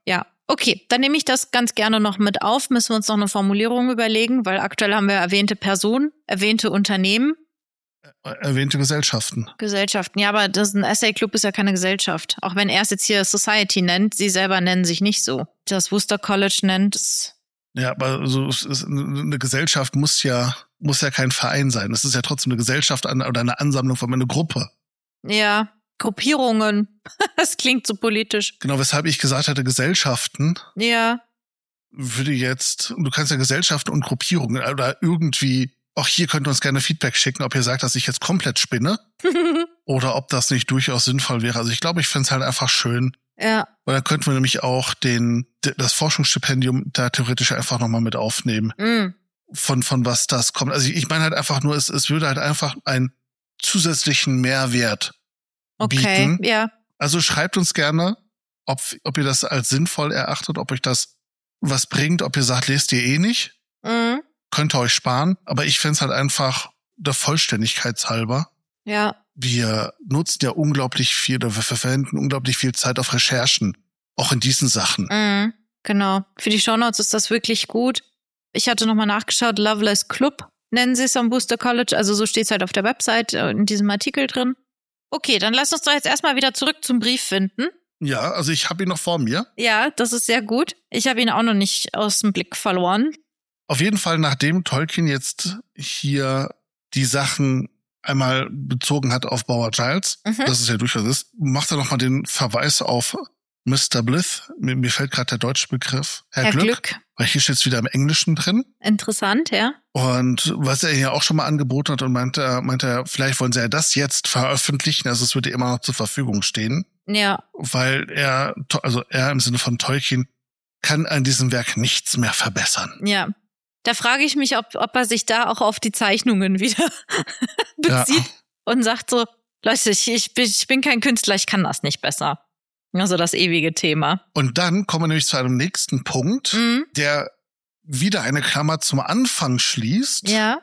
Okay, dann nehme ich das ganz gerne noch mit auf. Müssen wir uns noch eine Formulierung überlegen, weil aktuell haben wir erwähnte Personen, erwähnte Unternehmen. Erwähnte Gesellschaften. Gesellschaften, ja, aber das ein Essay-Club ist ja keine Gesellschaft. Auch wenn er es jetzt hier Society nennt, sie selber nennen sich nicht so. Das Worcester College nennt es. Ja, aber so eine Gesellschaft muss ja muss ja kein Verein sein. Es ist ja trotzdem eine Gesellschaft oder eine Ansammlung von einer Gruppe. Ja, Gruppierungen. Das klingt so politisch. Genau, weshalb ich gesagt hatte, Gesellschaften. Ja. Würde jetzt, du kannst ja Gesellschaften und Gruppierungen oder irgendwie, auch hier könnt ihr uns gerne Feedback schicken, ob ihr sagt, dass ich jetzt komplett spinne oder ob das nicht durchaus sinnvoll wäre. Also ich glaube, ich fände es halt einfach schön. Ja. Weil dann könnten wir nämlich auch den das Forschungsstipendium da theoretisch einfach nochmal mit aufnehmen. Mm. Von von was das kommt. Also ich meine halt einfach nur, es, es würde halt einfach einen zusätzlichen Mehrwert okay, bieten. Ja. Also schreibt uns gerne, ob, ob ihr das als sinnvoll erachtet, ob euch das was bringt, ob ihr sagt, lest ihr eh nicht. Mhm. Könnt ihr euch sparen. Aber ich fände es halt einfach der Vollständigkeit halber. Ja. Wir nutzen ja unglaublich viel, oder wir verwenden unglaublich viel Zeit auf Recherchen. Auch in diesen Sachen. Mhm. Genau. Für die Shownotes ist das wirklich gut. Ich hatte nochmal nachgeschaut, Loveless Club nennen sie es am Worcester College. Also so steht es halt auf der Website in diesem Artikel drin. Okay, dann lass uns doch jetzt erstmal wieder zurück zum Brief finden. Ja, also ich habe ihn noch vor mir. Ja, das ist sehr gut. Ich habe ihn auch noch nicht aus dem Blick verloren. Auf jeden Fall, nachdem Tolkien jetzt hier die Sachen einmal bezogen hat auf Bauer Giles, mhm. das ist ja durchaus ist, macht er nochmal den Verweis auf Mister Blythe. Mir, mir fällt gerade der deutsche Begriff. Herr, Herr Glück, Glück. Weil hier steht es wieder im Englischen drin. Interessant, ja. Und was er ja auch schon mal angeboten hat und meinte, meinte er, vielleicht wollen sie ja das jetzt veröffentlichen, also es würde immer noch zur Verfügung stehen. Ja. Weil er, also er im Sinne von Tolkien, kann an diesem Werk nichts mehr verbessern. Ja. Da frage ich mich, ob, ob er sich da auch auf die Zeichnungen wieder bezieht ja. und sagt so, Leute, ich, ich, bin, ich bin kein Künstler, ich kann das nicht besser. Also das ewige Thema. Und dann kommen wir nämlich zu einem nächsten Punkt, mhm. der wieder eine Klammer zum Anfang schließt, ja.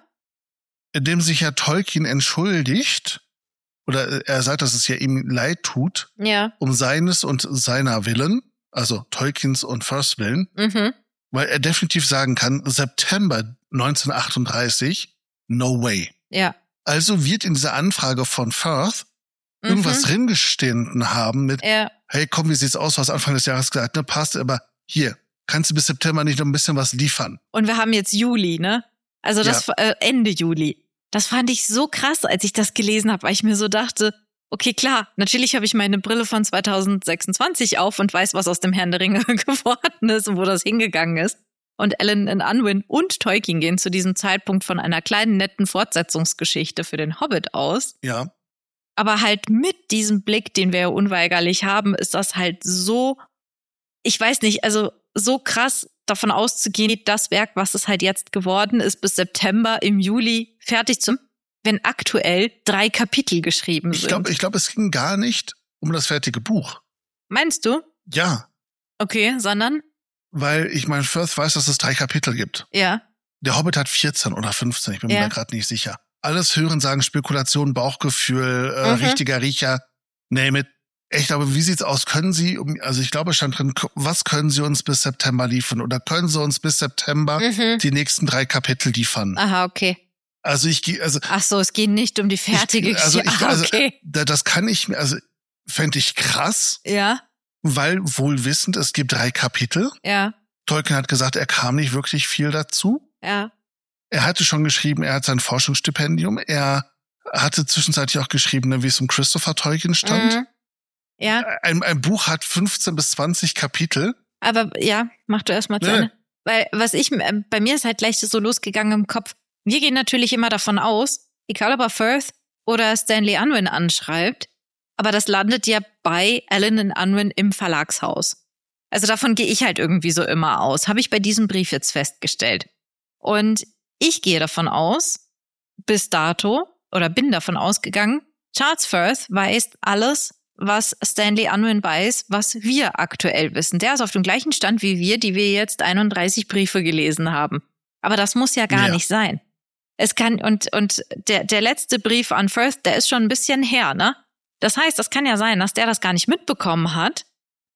in dem sich ja Tolkien entschuldigt, oder er sagt, dass es ja ihm leid tut, ja. um seines und seiner Willen, also Tolkiens und Firths Willen, mhm. weil er definitiv sagen kann, September neunzehnhundertachtunddreißig, no way. Ja. Also wird in dieser Anfrage von Firth mhm. irgendwas drin gestanden haben mit, ja. hey, komm, wie sieht's aus, du hast Anfang des Jahres gesagt, ne, passt, aber hier, kannst du bis September nicht noch ein bisschen was liefern? Und wir haben jetzt Juli, ne? Also das ja. äh, Ende Juli. Das fand ich so krass, als ich das gelesen habe, weil ich mir so dachte, okay, klar, natürlich habe ich meine Brille von zweitausendsechsundzwanzig auf und weiß, was aus dem Herrn der Ringe geworden ist und wo das hingegangen ist. Und Alan und Unwin und Tolkien gehen zu diesem Zeitpunkt von einer kleinen, netten Fortsetzungsgeschichte für den Hobbit aus. Ja. Aber halt mit diesem Blick, den wir ja unweigerlich haben, ist das halt so, ich weiß nicht, also so krass davon auszugehen, das Werk, was es halt jetzt geworden ist, bis September im Juli fertig zu, wenn aktuell drei Kapitel geschrieben ich sind. Glaub, ich glaube, es ging gar nicht um das fertige Buch. Meinst du? Ja. Okay, sondern? Weil ich meine, Firth weiß, dass es drei Kapitel gibt. Ja. Der Hobbit hat vierzehn oder fünfzehn, ich bin ja. mir da gerade nicht sicher. Alles hören, sagen, Spekulation, Bauchgefühl, äh, mhm. richtiger Riecher, name it. Ich glaube, wie sieht's aus? Können Sie, also ich glaube, stand drin, was können Sie uns bis September liefern? Oder können Sie uns bis September mhm. die nächsten drei Kapitel liefern? Aha, okay. Also ich gehe, also. Ach so, es geht nicht um die fertige ich, also Geschichte. Ich, also, okay. Das kann ich mir, also fände ich krass. Ja. Weil wohl wissend, es gibt drei Kapitel. Ja. Tolkien hat gesagt, er kam nicht wirklich viel dazu. Ja. Er hatte schon geschrieben, er hat sein Forschungsstipendium. Er hatte zwischenzeitlich auch geschrieben, wie es um Christopher Tolkien stand. Mhm. Ja. Ein, ein Buch hat fünfzehn bis zwanzig Kapitel. Aber ja, mach du erstmal zu Nee. Ende. Weil was ich, bei mir ist halt gleich so losgegangen im Kopf. Wir gehen natürlich immer davon aus, egal ob er Firth oder Stanley Unwin anschreibt, aber das landet ja bei Alan und Unwin im Verlagshaus. Also davon gehe ich halt irgendwie so immer aus. Habe ich bei diesem Brief jetzt festgestellt. Und ich gehe davon aus, bis dato, oder bin davon ausgegangen, Charles Firth weiß alles, was Stanley Unwin weiß, was wir aktuell wissen. Der ist auf dem gleichen Stand wie wir, die wir jetzt einunddreißig Briefe gelesen haben. Aber das muss ja gar Ja. nicht sein. Es kann, und, und der, der letzte Brief an Firth, der ist schon ein bisschen her, ne? Das heißt, das kann ja sein, dass der das gar nicht mitbekommen hat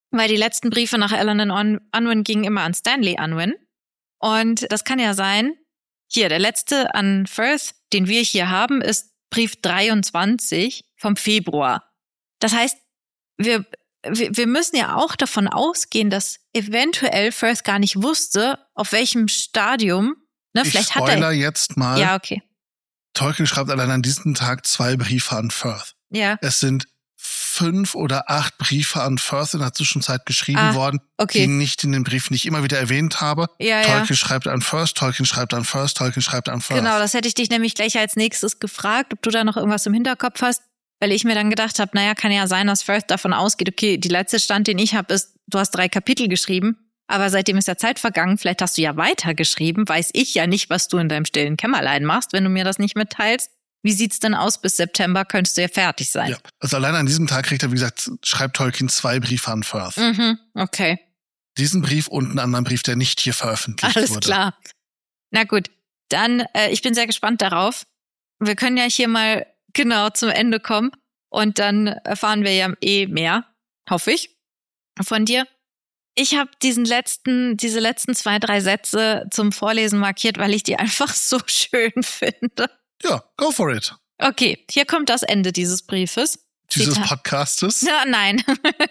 weil die letzten Briefe nach Alan Unwin gingen immer an Stanley Unwin. Und das kann ja sein, hier, der letzte an Firth, den wir hier haben, ist Brief dreiundzwanzig vom Februar. Das heißt, wir, wir, wir müssen ja auch davon ausgehen, dass eventuell Firth gar nicht wusste, auf welchem Stadium, ne, ich vielleicht spoiler hat er... jetzt mal. Ja, okay. Tolkien schreibt allein an diesem Tag zwei Briefe an Firth. Ja. Es sind fünf oder acht Briefe an Firth in der Zwischenzeit geschrieben ah, worden, okay. die nicht in dem Brief nicht immer wieder erwähnt habe. Ja, Tolkien ja. schreibt an Firth, Tolkien schreibt an Firth, Tolkien schreibt an Firth. Genau, das hätte ich dich nämlich gleich als nächstes gefragt, ob du da noch irgendwas im Hinterkopf hast, weil ich mir dann gedacht habe, naja, kann ja sein, dass Firth davon ausgeht, okay, die letzte Stand, den ich habe, ist, du hast drei Kapitel geschrieben, aber seitdem ist ja Zeit vergangen, vielleicht hast du ja weitergeschrieben, weiß ich ja nicht, was du in deinem stillen Kämmerlein machst, wenn du mir das nicht mitteilst. Wie sieht's denn aus bis September? Könntest du ja fertig sein. Ja, also allein an diesem Tag kriegt er, wie gesagt, schreibt Tolkien zwei Briefe an Firth. Mhm, okay. Diesen Brief und einen anderen Brief, der nicht hier veröffentlicht Alles wurde. Alles klar. Na gut, dann, äh, ich bin sehr gespannt darauf. Wir können ja hier mal genau zum Ende kommen und dann erfahren wir ja eh mehr, hoffe ich, von dir. Ich habe diesen letzten, diese letzten zwei, drei Sätze zum Vorlesen markiert, weil ich die einfach so schön finde. Ja, go for it. Okay, hier kommt das Ende dieses Briefes. Dieses Zitat. Podcastes? Ja, nein.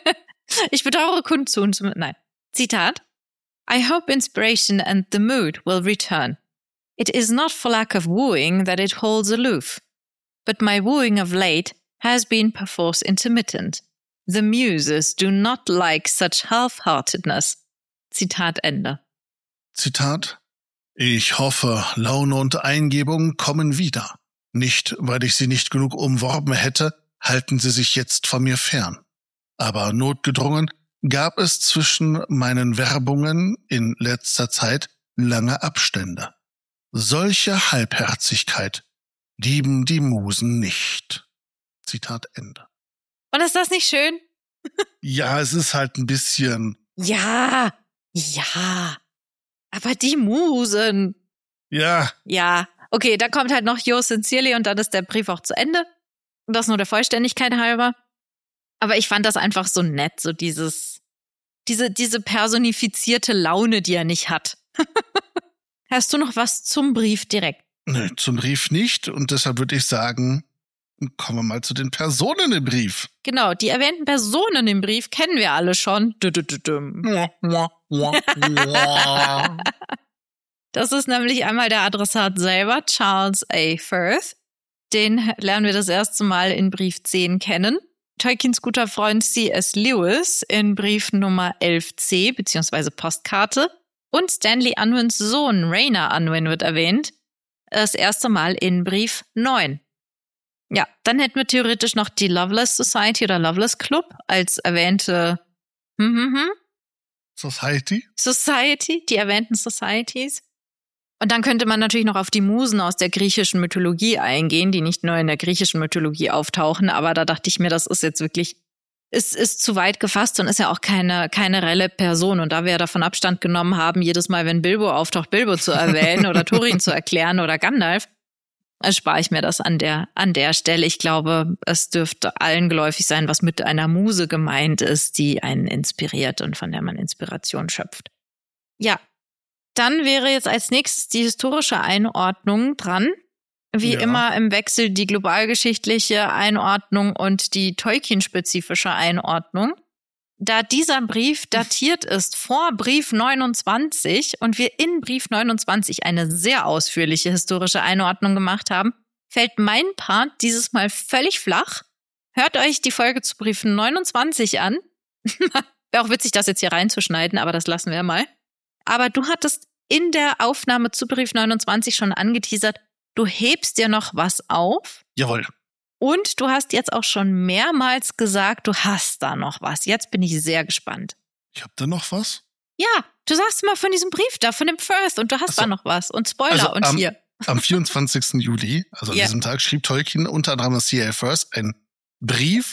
Ich bedauere Kundtun. Nein. Zitat. I hope inspiration and the mood will return. It is not for lack of wooing that it holds aloof. But my wooing of late has been perforce intermittent. The muses do not like such half-heartedness. Zitat Ende. Zitat. Ich hoffe, Laune und Eingebung kommen wieder. Nicht, weil ich sie nicht genug umworben hätte, halten sie sich jetzt von mir fern. Aber notgedrungen gab es zwischen meinen Werbungen in letzter Zeit lange Abstände. Solche Halbherzigkeit lieben die Musen nicht. Zitat Ende. Und ist das nicht schön? Ja, es ist halt ein bisschen... Ja, ja. Aber die Musen. Ja. Ja, okay, da kommt halt noch Yours Sincerely und dann ist der Brief auch zu Ende. Und das nur der Vollständigkeit halber. Aber ich fand das einfach so nett, so dieses, diese, diese personifizierte Laune, die er nicht hat. Hast du noch was zum Brief direkt? Nö, zum Brief nicht und deshalb würde ich sagen, kommen wir mal zu den Personen im Brief. Genau, die erwähnten Personen im Brief kennen wir alle schon. Das ist nämlich einmal der Adressat selber, Charles A. Firth. Den lernen wir das erste Mal in Brief zehn kennen. Tolkiens guter Freund C S. Lewis in Brief Nummer elf c, beziehungsweise Postkarte. Und Stanley Unwins Sohn Rayner Unwin wird erwähnt. Das erste Mal in Brief neun. Ja, dann hätten wir theoretisch noch die Loveless Society oder Loveless Club als erwähnte hm, hm, hm. Society. Society, die erwähnten Societies. Und dann könnte man natürlich noch auf die Musen aus der griechischen Mythologie eingehen, die nicht nur in der griechischen Mythologie auftauchen, aber da dachte ich mir, das ist jetzt wirklich, ist, ist zu weit gefasst und ist ja auch keine, keine reelle Person. Und da wir ja davon Abstand genommen haben, jedes Mal, wenn Bilbo auftaucht, Bilbo zu erwähnen oder Thorin zu erklären oder Gandalf, spare ich mir das an der, an der Stelle. Ich glaube, es dürfte allen geläufig sein, was mit einer Muse gemeint ist, die einen inspiriert und von der man Inspiration schöpft. Ja, dann wäre jetzt als nächstes die historische Einordnung dran. Wie ja. immer im Wechsel die globalgeschichtliche Einordnung und die Tolkien-spezifische Einordnung. Da dieser Brief datiert ist vor Brief neunundzwanzig und wir in Brief neunundzwanzig eine sehr ausführliche historische Einordnung gemacht haben, fällt mein Part dieses Mal völlig flach. Hört euch die Folge zu Brief neunundzwanzig an. Wäre auch witzig, das jetzt hier reinzuschneiden, aber das lassen wir mal. Aber du hattest in der Aufnahme zu Brief neunundzwanzig schon angeteasert, du hebst dir noch was auf. Jawohl. Und du hast jetzt auch schon mehrmals gesagt, du hast da noch was. Jetzt bin ich sehr gespannt. Ich hab da noch was? Ja, du sagst mal von diesem Brief da, von dem Firth und du hast Achso. da noch was. Und Spoiler also, und am, hier. Am vierundzwanzigsten Juli, also an ja. diesem Tag, schrieb Tolkien unter anderem C A Firth einen Brief,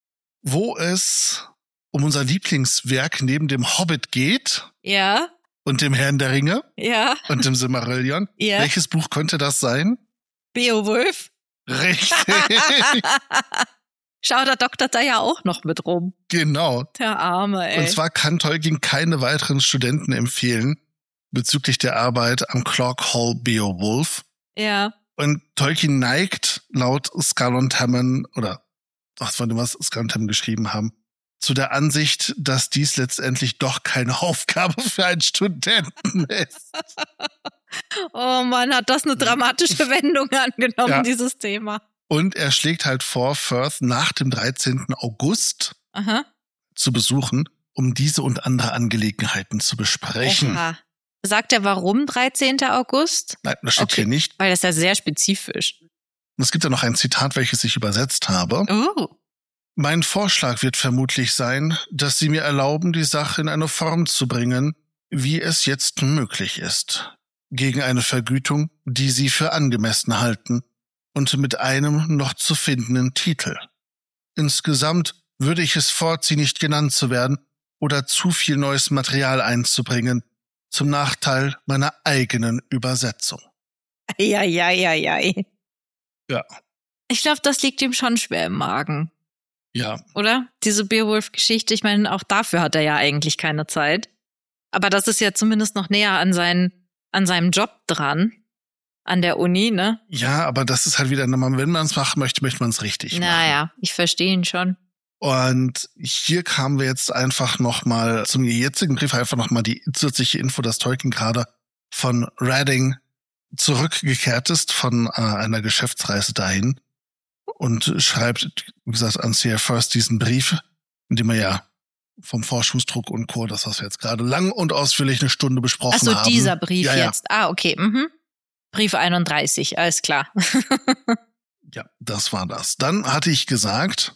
wo es um unser Lieblingswerk neben dem Hobbit geht. Ja. Und dem Herrn der Ringe. Ja. Und dem Silmarillion. Ja. Welches Buch könnte das sein? Beowulf. Richtig. Schau, da doktert er ja auch noch mit rum. Genau. Der Arme, ey. Und zwar kann Tolkien keine weiteren Studenten empfehlen bezüglich der Arbeit am Clock Hall Beowulf. Ja. Und Tolkien neigt laut Scull und Hammond, oder was von dem, was Scull und Hammond geschrieben haben, zu der Ansicht, dass dies letztendlich doch keine Aufgabe für einen Studenten ist. Oh Mann, hat das eine dramatische Wendung angenommen, ja. Dieses Thema. Und er schlägt halt vor, Firth nach dem dreizehnten August Aha. zu besuchen, um diese und andere Angelegenheiten zu besprechen. Oha. Sagt er, warum dreizehnten August? Nein, das steht okay. hier nicht. Weil das ist ja sehr spezifisch. Und es gibt ja noch ein Zitat, welches ich übersetzt habe. Oh. Mein Vorschlag wird vermutlich sein, dass Sie mir erlauben, die Sache in eine Form zu bringen, wie es jetzt möglich ist. Gegen eine Vergütung, die Sie für angemessen halten. Und mit einem noch zu findenden Titel. Insgesamt würde ich es vorziehen, nicht genannt zu werden oder zu viel neues Material einzubringen, zum Nachteil meiner eigenen Übersetzung. Ja, ja, ja, ja. Ja. Ich glaube, das liegt ihm schon schwer im Magen. Ja. Oder? Diese Beowulf-Geschichte, ich meine, auch dafür hat er ja eigentlich keine Zeit. Aber das ist ja zumindest noch näher an, seinen, an seinem Job dran. An der Uni, ne? Ja, aber das ist halt wieder, wenn man es machen möchte, möchte man es richtig machen. Naja, ich verstehe ihn schon. Und hier kamen wir jetzt einfach nochmal zum jetzigen Brief einfach nochmal die zusätzliche Info, dass Tolkien gerade von Reading zurückgekehrt ist, von äh, einer Geschäftsreise dahin und schreibt, wie gesagt, an C F Firth diesen Brief, in dem er ja vom Forschungsdruck und Co., das, was wir jetzt gerade lang und ausführlich eine Stunde besprochen Ach so, haben. dieser Brief ja, jetzt. Ja. Ah, okay. Mhm. Brief einunddreißig, alles klar. Ja, das war das. Dann hatte ich gesagt,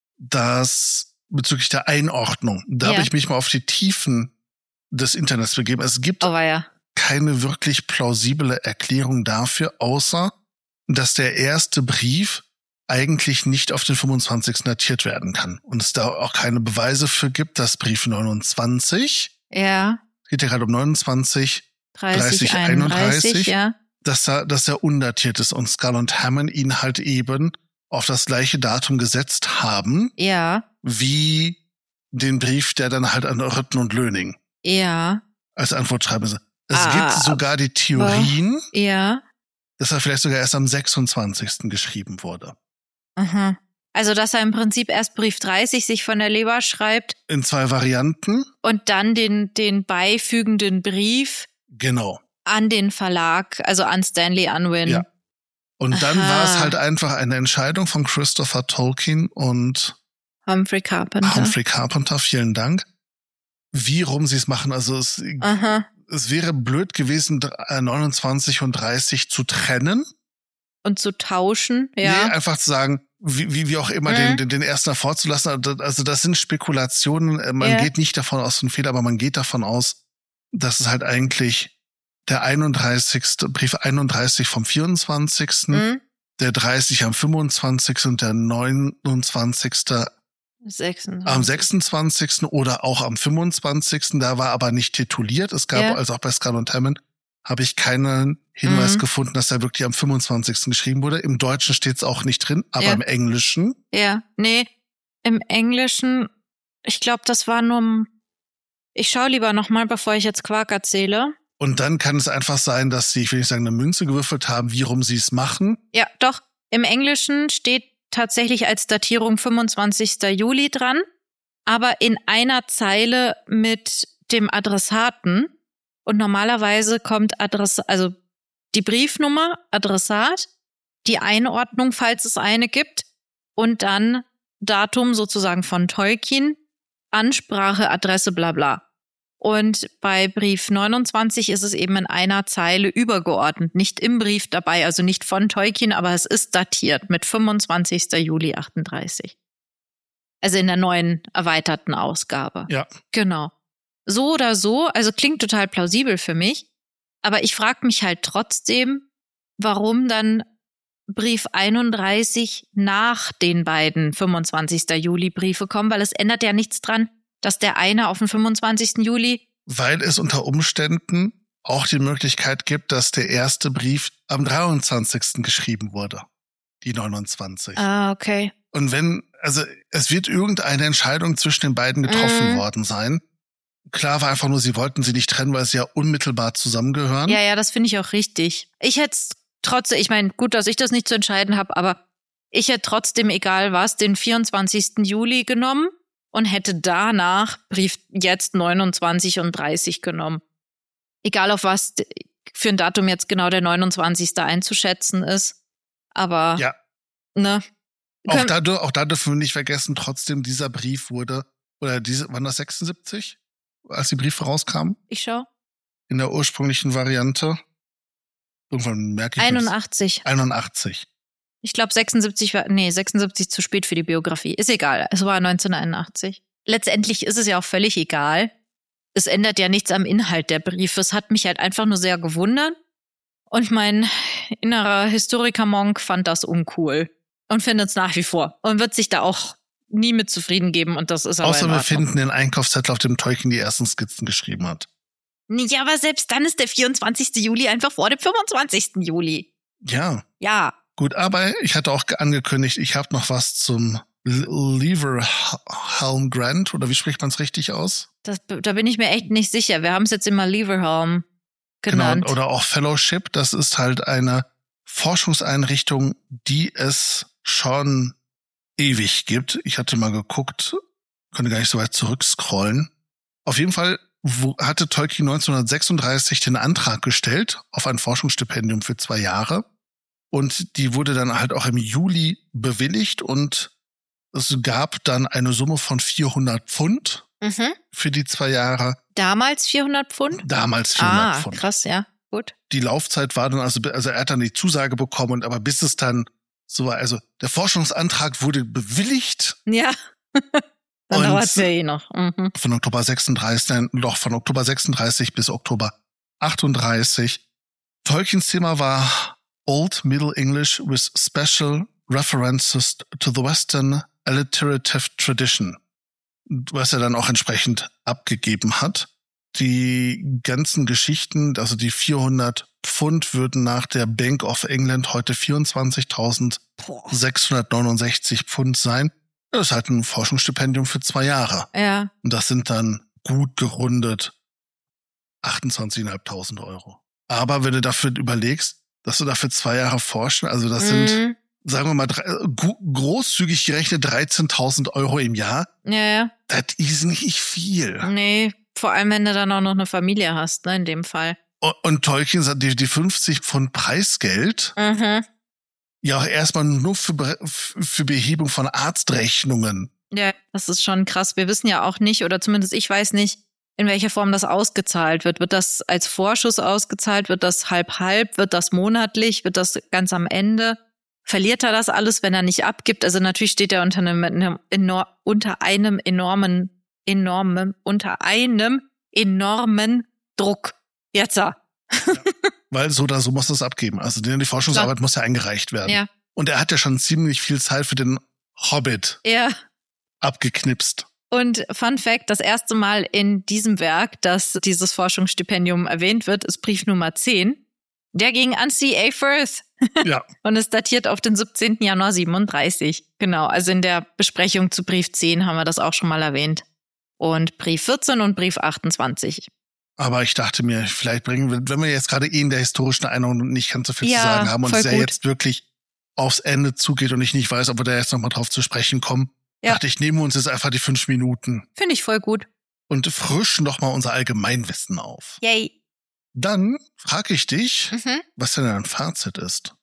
dass bezüglich der Einordnung, da ja. habe ich mich mal auf die Tiefen des Internets begeben. Es gibt oh, ja. keine wirklich plausible Erklärung dafür, außer dass der erste Brief eigentlich nicht auf den fünfundzwanzigsten datiert werden kann. Und es da auch keine Beweise für gibt, dass Brief neunundzwanzig, ja. es geht ja gerade um neunundzwanzig, dreißig, dreißig einunddreißig, ja. dass er, dass er undatiert ist und Scull und Hammond ihn halt eben auf das gleiche Datum gesetzt haben. Ja. Wie den Brief, der dann halt an Rütten und Löning ja. als Antwort schreiben. Es ah, gibt sogar die Theorien, ja. dass er vielleicht sogar erst am sechsundzwanzigsten geschrieben wurde. Aha. Also, dass er im Prinzip erst Brief dreißig sich von der Leber schreibt. In zwei Varianten. Und dann den, den beifügenden Brief. Genau. An den Verlag, also an Stanley Unwin. Ja. Und dann Aha. war es halt einfach eine Entscheidung von Christopher Tolkien und Humphrey Carpenter. Humphrey Carpenter, vielen Dank. Wie rum sie es machen, also es, es wäre blöd gewesen, neunundzwanzig und dreißig zu trennen. Und zu tauschen, ja. Nee, einfach zu sagen, wie, wie, wie auch immer, mhm. den, den, den ersten vorzulassen. Also das sind Spekulationen. Man ja. geht nicht davon aus, ein Fehler, aber man geht davon aus, dass es halt eigentlich der einunddreißigste Brief einunddreißig vom vierundzwanzigsten Mhm. der dreißig am fünfundzwanzigsten und der neunundzwanzigste sechsundzwanzigsten am sechsundzwanzigsten oder auch am fünfundzwanzigsten Da war aber nicht tituliert. Es gab, ja. also auch bei Scull und Hammond, habe ich keinen Hinweis mhm. gefunden, dass er wirklich am fünfundzwanzigsten geschrieben wurde. Im Deutschen steht es auch nicht drin, aber ja. im Englischen. Ja, nee, im Englischen, ich glaube, das war nur, ich schaue lieber nochmal, bevor ich jetzt Quark erzähle. Und dann kann es einfach sein, dass sie, ich will nicht sagen, eine Münze gewürfelt haben, wie rum sie es machen. Ja, doch. Im Englischen steht tatsächlich als Datierung fünfundzwanzigsten Juli dran, aber in einer Zeile mit dem Adressaten. Und normalerweise kommt Adress, also die Briefnummer, Adressat, die Einordnung, falls es eine gibt, und dann Datum sozusagen von Tolkien, Ansprache, Adresse, bla bla. Und bei Brief neunundzwanzig ist es eben in einer Zeile übergeordnet, nicht im Brief dabei, also nicht von Tolkien, aber es ist datiert mit fünfundzwanzigsten Juli achtunddreißig. Also in der neuen erweiterten Ausgabe. Ja. Genau. So oder so, also klingt total plausibel für mich, aber ich frage mich halt trotzdem, warum dann Brief einunddreißig nach den beiden fünfundzwanzigsten Juli Briefe kommen, weil es ändert ja nichts dran, dass der eine auf den fünfundzwanzigsten Juli... Weil es unter Umständen auch die Möglichkeit gibt, dass der erste Brief am dreiundzwanzigsten geschrieben wurde. Die neunundzwanzig. Ah, okay. Und wenn, also es wird irgendeine Entscheidung zwischen den beiden getroffen Mhm. worden sein. Klar war einfach nur, sie wollten sie nicht trennen, weil sie ja unmittelbar zusammengehören. Ja, ja, das finde ich auch richtig. Ich hätte trotzdem, ich meine, gut, dass ich das nicht zu entscheiden habe, aber ich hätte trotzdem, egal was, den vierundzwanzigsten Juli genommen und hätte danach Brief jetzt neunundzwanzig und dreißig genommen. Egal auf was für ein Datum jetzt genau der neunundzwanzigste einzuschätzen ist. Aber, Ja. ne? Auch Können- da, dür- auch da dürfen wir nicht vergessen, trotzdem dieser Brief wurde, oder diese, waren das sechsundsiebzig, als die Briefe rauskamen? Ich schau. In der ursprünglichen Variante. Irgendwann merke ich einundachtzig. einundachtzig. Ich glaube sechsundsiebzig war, nee, sechsundsiebzig zu spät für die Biografie. Ist egal, es war neunzehnhunderteinundachtzig. Letztendlich ist es ja auch völlig egal. Es ändert ja nichts am Inhalt der Briefe. Es hat mich halt einfach nur sehr gewundert. Und mein innerer Historiker-Monk fand das uncool. Und findet es nach wie vor. Und wird sich da auch nie mit zufrieden geben. Und das ist aber Außer in wir Ordnung. finden den Einkaufszettel, auf dem Tolkien die ersten Skizzen geschrieben hat. Ja, aber selbst dann ist der vierundzwanzigsten Juli einfach vor dem fünfundzwanzigsten Juli. Ja, Ja. gut, aber ich hatte auch angekündigt, ich habe noch was zum L- Leverhelm Grant, oder wie spricht man es richtig aus? Das, da bin ich mir echt nicht sicher. Wir haben es jetzt immer Leverhelm genannt. Genau, oder auch Fellowship, das ist halt eine Forschungseinrichtung, die es schon ewig gibt. Ich hatte mal geguckt, konnte gar nicht so weit zurückscrollen. Auf jeden Fall wo, hatte Tolkien neunzehnhundertsechsunddreißig den Antrag gestellt auf ein Forschungsstipendium für zwei Jahre. Und die wurde dann halt auch im Juli bewilligt und es gab dann eine Summe von vierhundert Pfund Mhm. für die zwei Jahre. Damals vierhundert Pfund? Damals vierhundert Ah, Pfund. krass, ja. Gut. Die Laufzeit war dann, also, also er hat dann die Zusage bekommen, und aber bis es dann so war, also der Forschungsantrag wurde bewilligt Ja. Dann Und- dauert es ja eh noch. Mhm. von Oktober sechsunddreißig, nein, doch von Oktober sechsunddreißig bis Oktober achtunddreißig. Tolkiens Thema war Old Middle English with special references to the Western alliterative tradition, was er dann auch entsprechend abgegeben hat. Die ganzen Geschichten, also die vierhundert Pfund würden nach der Bank of England heute vierundzwanzigtausendsechshundertneunundsechzig Pfund sein. Das ist halt ein Forschungsstipendium für zwei Jahre. Ja. Und das sind dann gut gerundet achtundzwanzigtausendfünfhundert Euro. Aber wenn du dafür überlegst, dass du dafür zwei Jahre forschen, also das sind, Mhm. sagen wir mal, drei, gu- großzügig gerechnet dreizehntausend Euro im Jahr. Ja, ja. Das ist nicht viel. Nee, vor allem, wenn du dann auch noch eine Familie hast, ne, in dem Fall. Und, und Tolkien sagt, die, die fünfzig Pfund Preisgeld, Mhm. ja auch erstmal nur für, Be- für Behebung von Arztrechnungen. Ja, das ist schon krass. Wir wissen ja auch nicht, oder zumindest ich weiß nicht, in welcher Form das ausgezahlt wird. Wird das als Vorschuss ausgezahlt? Wird das halb-halb? Wird das monatlich? Wird das ganz am Ende? Verliert er das alles, wenn er nicht abgibt? Also natürlich steht er unter einem, einem enor- unter einem enormen, enormen, unter einem enormen Druck. Jetzt ja. Weil so oder so muss das abgeben. Also die die Forschungsarbeit muss ja eingereicht werden. Ja. Und er hat ja schon ziemlich viel Zeit für den Hobbit Ja. abgeknipst. Und Fun Fact, das erste Mal in diesem Werk, dass dieses Forschungsstipendium erwähnt wird, ist Brief Nummer zehn. Der ging an C A. Firth Ja, und ist datiert auf den siebzehnten Januar siebenunddreißig. Genau, also in der Besprechung zu Brief zehn haben wir das auch schon mal erwähnt. Und Brief vierzehn und Brief achtundzwanzig. aber ich dachte mir, vielleicht bringen wir, wenn wir jetzt gerade eh in der historischen Einordnung nicht ganz so viel Ja, zu sagen haben und voll es ja gut. jetzt wirklich aufs Ende zugeht und ich nicht weiß, ob wir da jetzt nochmal drauf zu sprechen kommen, Ja. dachte ich, nehmen wir uns jetzt einfach die fünf Minuten Finde ich voll gut. und frischen doch mal unser Allgemeinwissen auf. Yay. Dann frage ich dich, Mhm. was denn dein Fazit ist.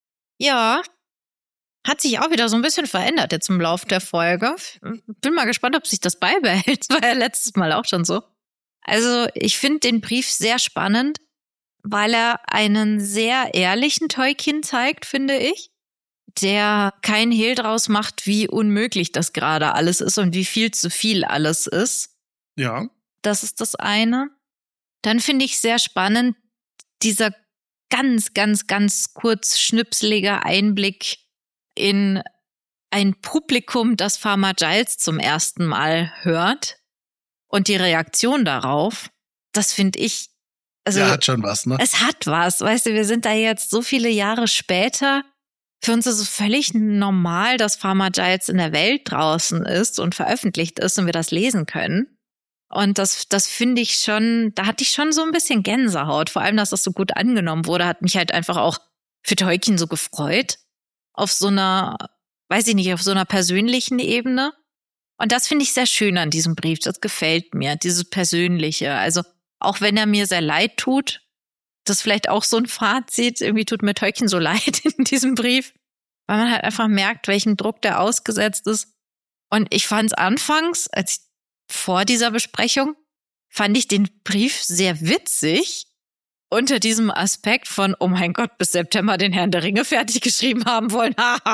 Ja, hat sich auch wieder so ein bisschen verändert jetzt im Laufe der Folge. Bin mal gespannt, ob sich das beibehält. Das war ja letztes Mal auch schon so. Also ich finde den Brief sehr spannend, weil er einen sehr ehrlichen Tolkien zeigt, finde ich, der keinen Hehl draus macht, wie unmöglich das gerade alles ist und wie viel zu viel alles ist. Ja, Das ist das eine. Dann finde ich sehr spannend dieser ganz, ganz, ganz kurz schnipseliger Einblick in ein Publikum, das Farmer Giles zum ersten Mal hört und die Reaktion darauf. Das finde ich, also der hat schon was, ne? es hat was. Weißt du, wir sind da jetzt so viele Jahre später für uns ist es völlig normal, dass Farmer Giles in der Welt draußen ist und veröffentlicht ist und wir das lesen können. Und das, das finde ich schon, da hatte ich schon so ein bisschen Gänsehaut. Vor allem, dass das so gut angenommen wurde, hat mich halt einfach auch für Tolkien so gefreut. Auf so einer, weiß ich nicht, auf so einer persönlichen Ebene. Und das finde ich sehr schön an diesem Brief. Das gefällt mir, dieses Persönliche. Also auch wenn er mir sehr leid tut, das ist vielleicht auch so ein Fazit. Irgendwie tut mir Tolkien so leid in diesem Brief, weil man halt einfach merkt, welchen Druck der ausgesetzt ist. Und ich fand es anfangs, als ich, vor dieser Besprechung, fand ich den Brief sehr witzig unter diesem Aspekt von, oh mein Gott, bis September den Herrn der Ringe fertig geschrieben haben wollen.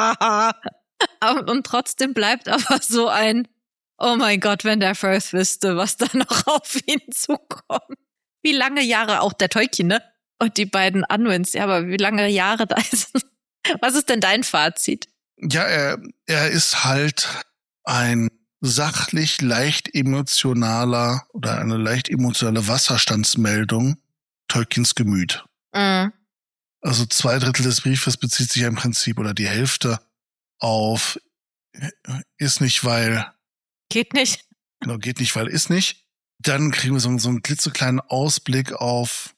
Und trotzdem bleibt aber so ein, oh mein Gott, wenn der Firth wüsste, was da noch auf ihn zukommt. Wie lange Jahre, auch der Tolkien, ne? Und die beiden Unwins, ja, aber wie lange Jahre da ist. Was ist denn dein Fazit? Ja, er, er ist halt ein sachlich leicht emotionaler oder eine leicht emotionale Wasserstandsmeldung Tolkiens Gemüt. Mhm. Also zwei Drittel des Briefes bezieht sich ja im Prinzip oder die Hälfte auf ist nicht, weil geht nicht. Genau, geht nicht, weil ist nicht. Dann kriegen wir so, so einen klitzekleinen Ausblick auf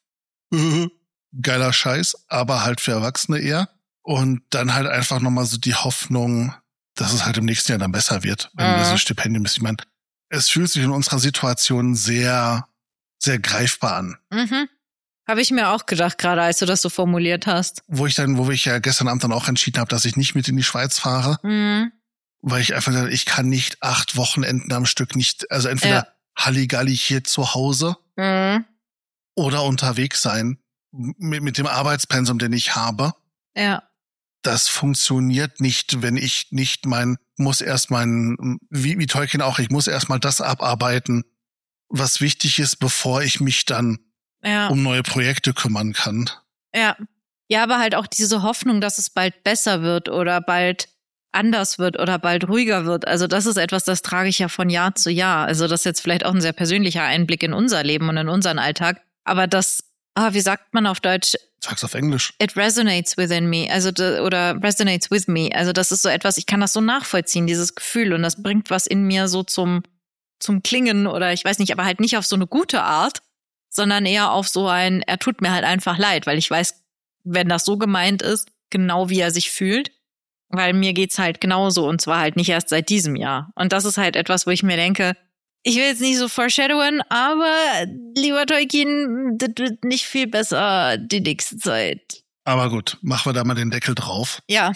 geiler Scheiß, aber halt für Erwachsene eher. Und dann halt einfach nochmal so die Hoffnung, dass es halt im nächsten Jahr dann besser wird, wenn mhm. dieses Stipendium ist. Ich meine, es fühlt sich in unserer Situation sehr, sehr greifbar an. Mhm. Habe ich mir auch gedacht, gerade als du das so formuliert hast. Wo ich dann, wo ich ja gestern Abend dann auch entschieden habe, dass ich nicht mit in die Schweiz fahre, mhm. weil ich einfach gesagt, ich kann nicht acht Wochenenden am Stück nicht, also entweder ja. Halligalli hier zu Hause mhm. oder unterwegs sein mit, mit dem Arbeitspensum, den ich habe. Ja. Das funktioniert nicht, wenn ich nicht mein, muss erst mein, wie, wie Tolkien auch, ich muss erst mal das abarbeiten, was wichtig ist, bevor ich mich dann ja. um neue Projekte kümmern kann. Ja. Ja, aber halt auch diese Hoffnung, dass es bald besser wird oder bald anders wird oder bald ruhiger wird. Also das ist etwas, das trage ich ja von Jahr zu Jahr. Also das ist jetzt vielleicht auch ein sehr persönlicher Einblick in unser Leben und in unseren Alltag. Aber das, ah, wie sagt man auf Deutsch? Sag's auf Englisch. It resonates within me, also oder resonates with me. Also das ist so etwas, ich kann das so nachvollziehen, dieses Gefühl, und das bringt was in mir so zum zum Klingen oder ich weiß nicht, aber halt nicht auf so eine gute Art, sondern eher auf so ein, er tut mir halt einfach leid, weil ich weiß, wenn das so gemeint ist, genau wie er sich fühlt, weil mir geht's halt genauso und zwar halt nicht erst seit diesem Jahr. Und das ist halt etwas, wo ich mir denke, ich will jetzt nicht so foreshadowen, aber lieber Tolkien, das wird nicht viel besser die nächste Zeit. Aber gut, machen wir da mal den Deckel drauf. Ja.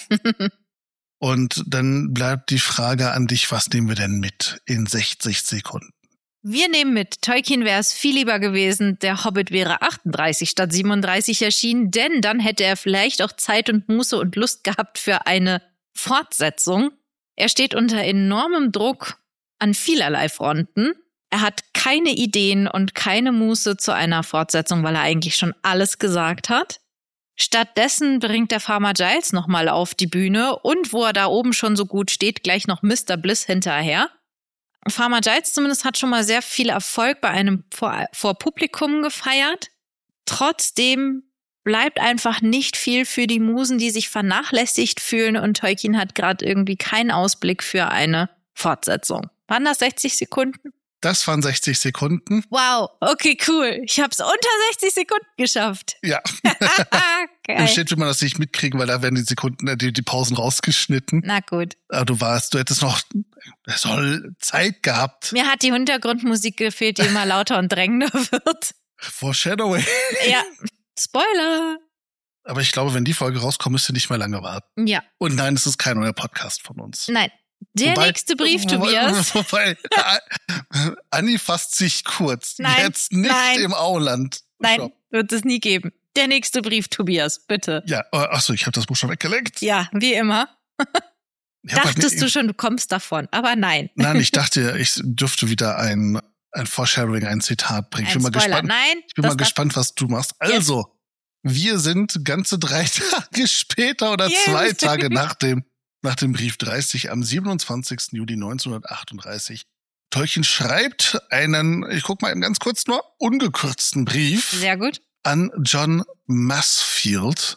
Und dann bleibt die Frage an dich, was nehmen wir denn mit in sechzig Sekunden? Wir nehmen mit, Tolkien wäre es viel lieber gewesen, der Hobbit wäre achtunddreißig statt siebenunddreißig erschienen, denn dann hätte er vielleicht auch Zeit und Muße und Lust gehabt für eine Fortsetzung. Er steht unter enormem Druck an vielerlei Fronten. Er hat keine Ideen und keine Muße zu einer Fortsetzung, weil er eigentlich schon alles gesagt hat. Stattdessen bringt der Farmer Giles nochmal auf die Bühne und wo er da oben schon so gut steht, gleich noch Mister Bliss hinterher. Farmer Giles zumindest hat schon mal sehr viel Erfolg bei einem vor, vor Publikum gefeiert. Trotzdem bleibt einfach nicht viel für die Musen, die sich vernachlässigt fühlen, und Tolkien hat gerade irgendwie keinen Ausblick für eine Fortsetzung. Waren das sechzig Sekunden? Das waren sechzig Sekunden. Wow, okay, cool. Ich habe es unter sechzig Sekunden geschafft. Ja. Im Schnitt will man das nicht mitkriegen, weil da werden die Sekunden, die, die Pausen rausgeschnitten. Na gut. Aber du warst, du hättest noch soll Zeit gehabt. Mir hat die Hintergrundmusik gefehlt, die immer lauter und drängender wird. Foreshadowing. Ja, Spoiler. Aber ich glaube, wenn die Folge rauskommt, müsst ihr nicht mehr lange warten. Ja. Und nein, es ist kein neuer Podcast von uns. Nein. Der wobei, nächste Brief, Tobias. Wobei, wobei Anni fasst sich kurz. Nein, Jetzt nicht nein, im Auland. Nein, Shop. Wird es nie geben. Der nächste Brief, Tobias, bitte. Ja, achso, ich habe das Buch schon weggelenkt. Ja, wie immer. Dachtest nicht, du schon, du kommst davon, aber nein. Nein, ich dachte, ich dürfte wieder ein, ein Foreshadowing, ein Zitat bringen. Ein ich bin mal Spoiler. gespannt, Nein, ich bin mal gespannt, was du machst. Also, yes. Wir sind ganze drei Tage später oder yes. zwei Tage nach dem Nach dem Brief dreißig am siebenundzwanzigsten Juli neunzehnhundertachtunddreißig. Tolkien schreibt einen, ich guck mal eben ganz kurz nur, ungekürzten Brief. Sehr gut. An John Masefield,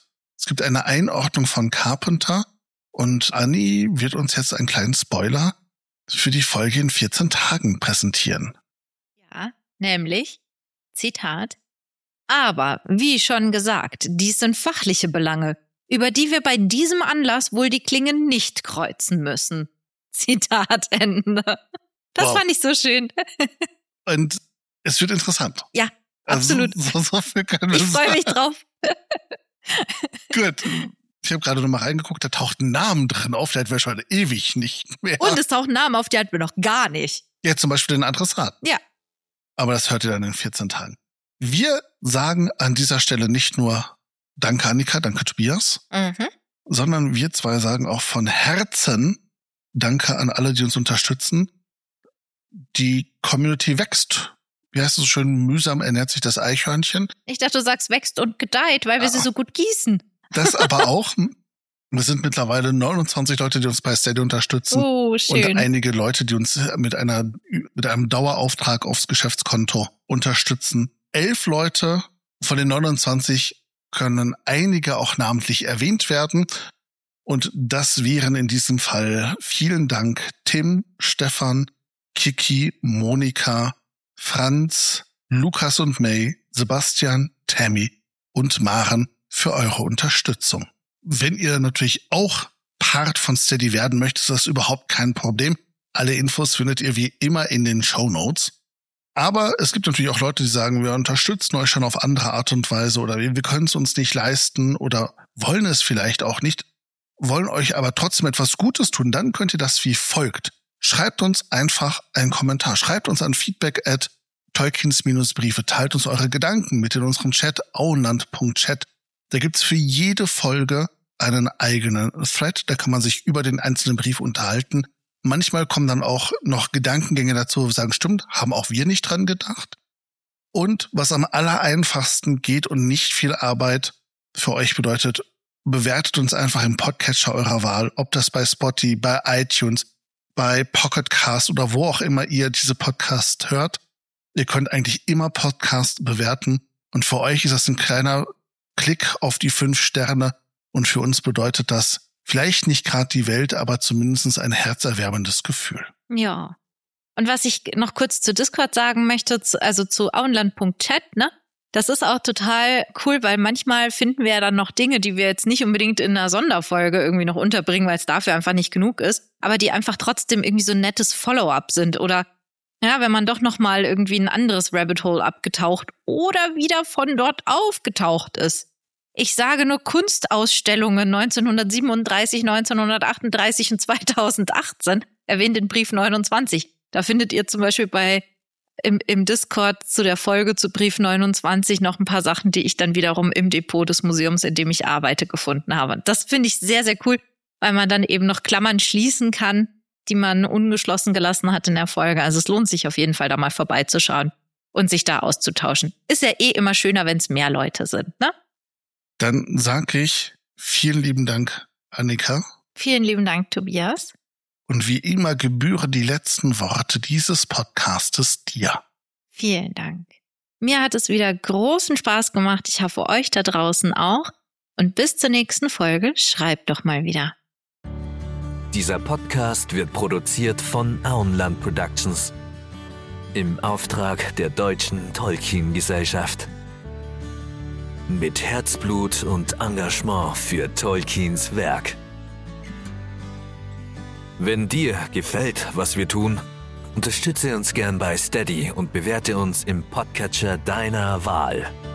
Es gibt eine Einordnung von Carpenter und Anni wird uns jetzt einen kleinen Spoiler für die Folge in vierzehn Tagen präsentieren. Ja, nämlich, Zitat, aber, wie schon gesagt, dies sind fachliche Belange, über die wir bei diesem Anlass wohl die Klingen nicht kreuzen müssen. Zitat Ende. Das wow. Fand ich so schön. Und es wird interessant. Ja, absolut. Also, so, so viel können wir ich freue mich drauf. Gut. Ich habe gerade noch mal reingeguckt, da taucht ein Name drin auf, der hatten wir schon ewig nicht mehr. Und es tauchen Namen auf, die hatten wir noch gar nicht. Ja, zum Beispiel den Adressat. Ja. Aber das hört ihr dann in vierzehn Tagen. Wir sagen an dieser Stelle nicht nur Danke Annika, danke Tobias, mhm. sondern wir zwei sagen auch von Herzen Danke an alle, die uns unterstützen. Die Community wächst. Wie heißt es so schön, mühsam ernährt sich das Eichhörnchen. Ich dachte, du sagst wächst und gedeiht, weil wir ja. sie so gut gießen. Das aber auch. Wir sind mittlerweile neunundzwanzig Leute, die uns bei Steady unterstützen. Oh, schön. Und einige Leute, die uns mit einer mit einem Dauerauftrag aufs Geschäftskonto unterstützen. Elf Leute von den neunundzwanzig können einige auch namentlich erwähnt werden. Und das wären in diesem Fall vielen Dank Tim, Stefan, Kiki, Monika, Franz, Lukas und May, Sebastian, Tammy und Maren für eure Unterstützung. Wenn ihr natürlich auch Part von Steady werden möchtet, ist das überhaupt kein Problem. Alle Infos findet ihr wie immer in den Shownotes. Aber es gibt natürlich auch Leute, die sagen, wir unterstützen euch schon auf andere Art und Weise oder wir, wir können es uns nicht leisten oder wollen es vielleicht auch nicht, wollen euch aber trotzdem etwas Gutes tun. Dann könnt ihr das wie folgt. Schreibt uns einfach einen Kommentar. Schreibt uns an feedback at tolkiens-briefe. Teilt uns eure Gedanken mit in unserem Chat auenland punkt chat. Da gibt's für jede Folge einen eigenen Thread. Da kann man sich über den einzelnen Brief unterhalten. Manchmal kommen dann auch noch Gedankengänge dazu, wo wir sagen, stimmt, haben auch wir nicht dran gedacht. Und was am allereinfachsten geht und nicht viel Arbeit für euch bedeutet, bewertet uns einfach im Podcatcher eurer Wahl, ob das bei Spotify, bei iTunes, bei Pocket Cast oder wo auch immer ihr diese Podcast hört. Ihr könnt eigentlich immer Podcast bewerten und für euch ist das ein kleiner Klick auf die fünf Sterne und für uns bedeutet das vielleicht nicht gerade die Welt, aber zumindest ein herzerwärmendes Gefühl. Ja. Und was ich noch kurz zu Discord sagen möchte, also zu auenland punkt chat, ne? Das ist auch total cool, weil manchmal finden wir ja dann noch Dinge, die wir jetzt nicht unbedingt in einer Sonderfolge irgendwie noch unterbringen, weil es dafür einfach nicht genug ist, aber die einfach trotzdem irgendwie so ein nettes Follow-up sind oder ja, wenn man doch noch mal irgendwie ein anderes Rabbit Hole abgetaucht oder wieder von dort aufgetaucht ist. Ich sage nur Kunstausstellungen neunzehnhundertsiebenunddreißig, neunzehnhundertachtunddreißig und zweitausendachtzehn, erwähnt in Brief neunundzwanzig. Da findet ihr zum Beispiel bei im, im Discord zu der Folge zu Brief neunundzwanzig noch ein paar Sachen, die ich dann wiederum im Depot des Museums, in dem ich arbeite, gefunden habe. Das finde ich sehr, sehr cool, weil man dann eben noch Klammern schließen kann, die man ungeschlossen gelassen hat in der Folge. Also es lohnt sich auf jeden Fall, da mal vorbeizuschauen und sich da auszutauschen. Ist ja eh immer schöner, wenn es mehr Leute sind, ne? Dann sage ich vielen lieben Dank, Annika. Vielen lieben Dank, Tobias. Und wie immer gebühren die letzten Worte dieses Podcastes dir. Vielen Dank. Mir hat es wieder großen Spaß gemacht. Ich hoffe, euch da draußen auch. Und bis zur nächsten Folge, schreibt doch mal wieder. Dieser Podcast wird produziert von Auenland Productions im Auftrag der Deutschen Tolkien-Gesellschaft. Mit Herzblut und Engagement für Tolkiens Werk. Wenn dir gefällt, was wir tun, unterstütze uns gern bei Steady und bewerte uns im Podcatcher deiner Wahl.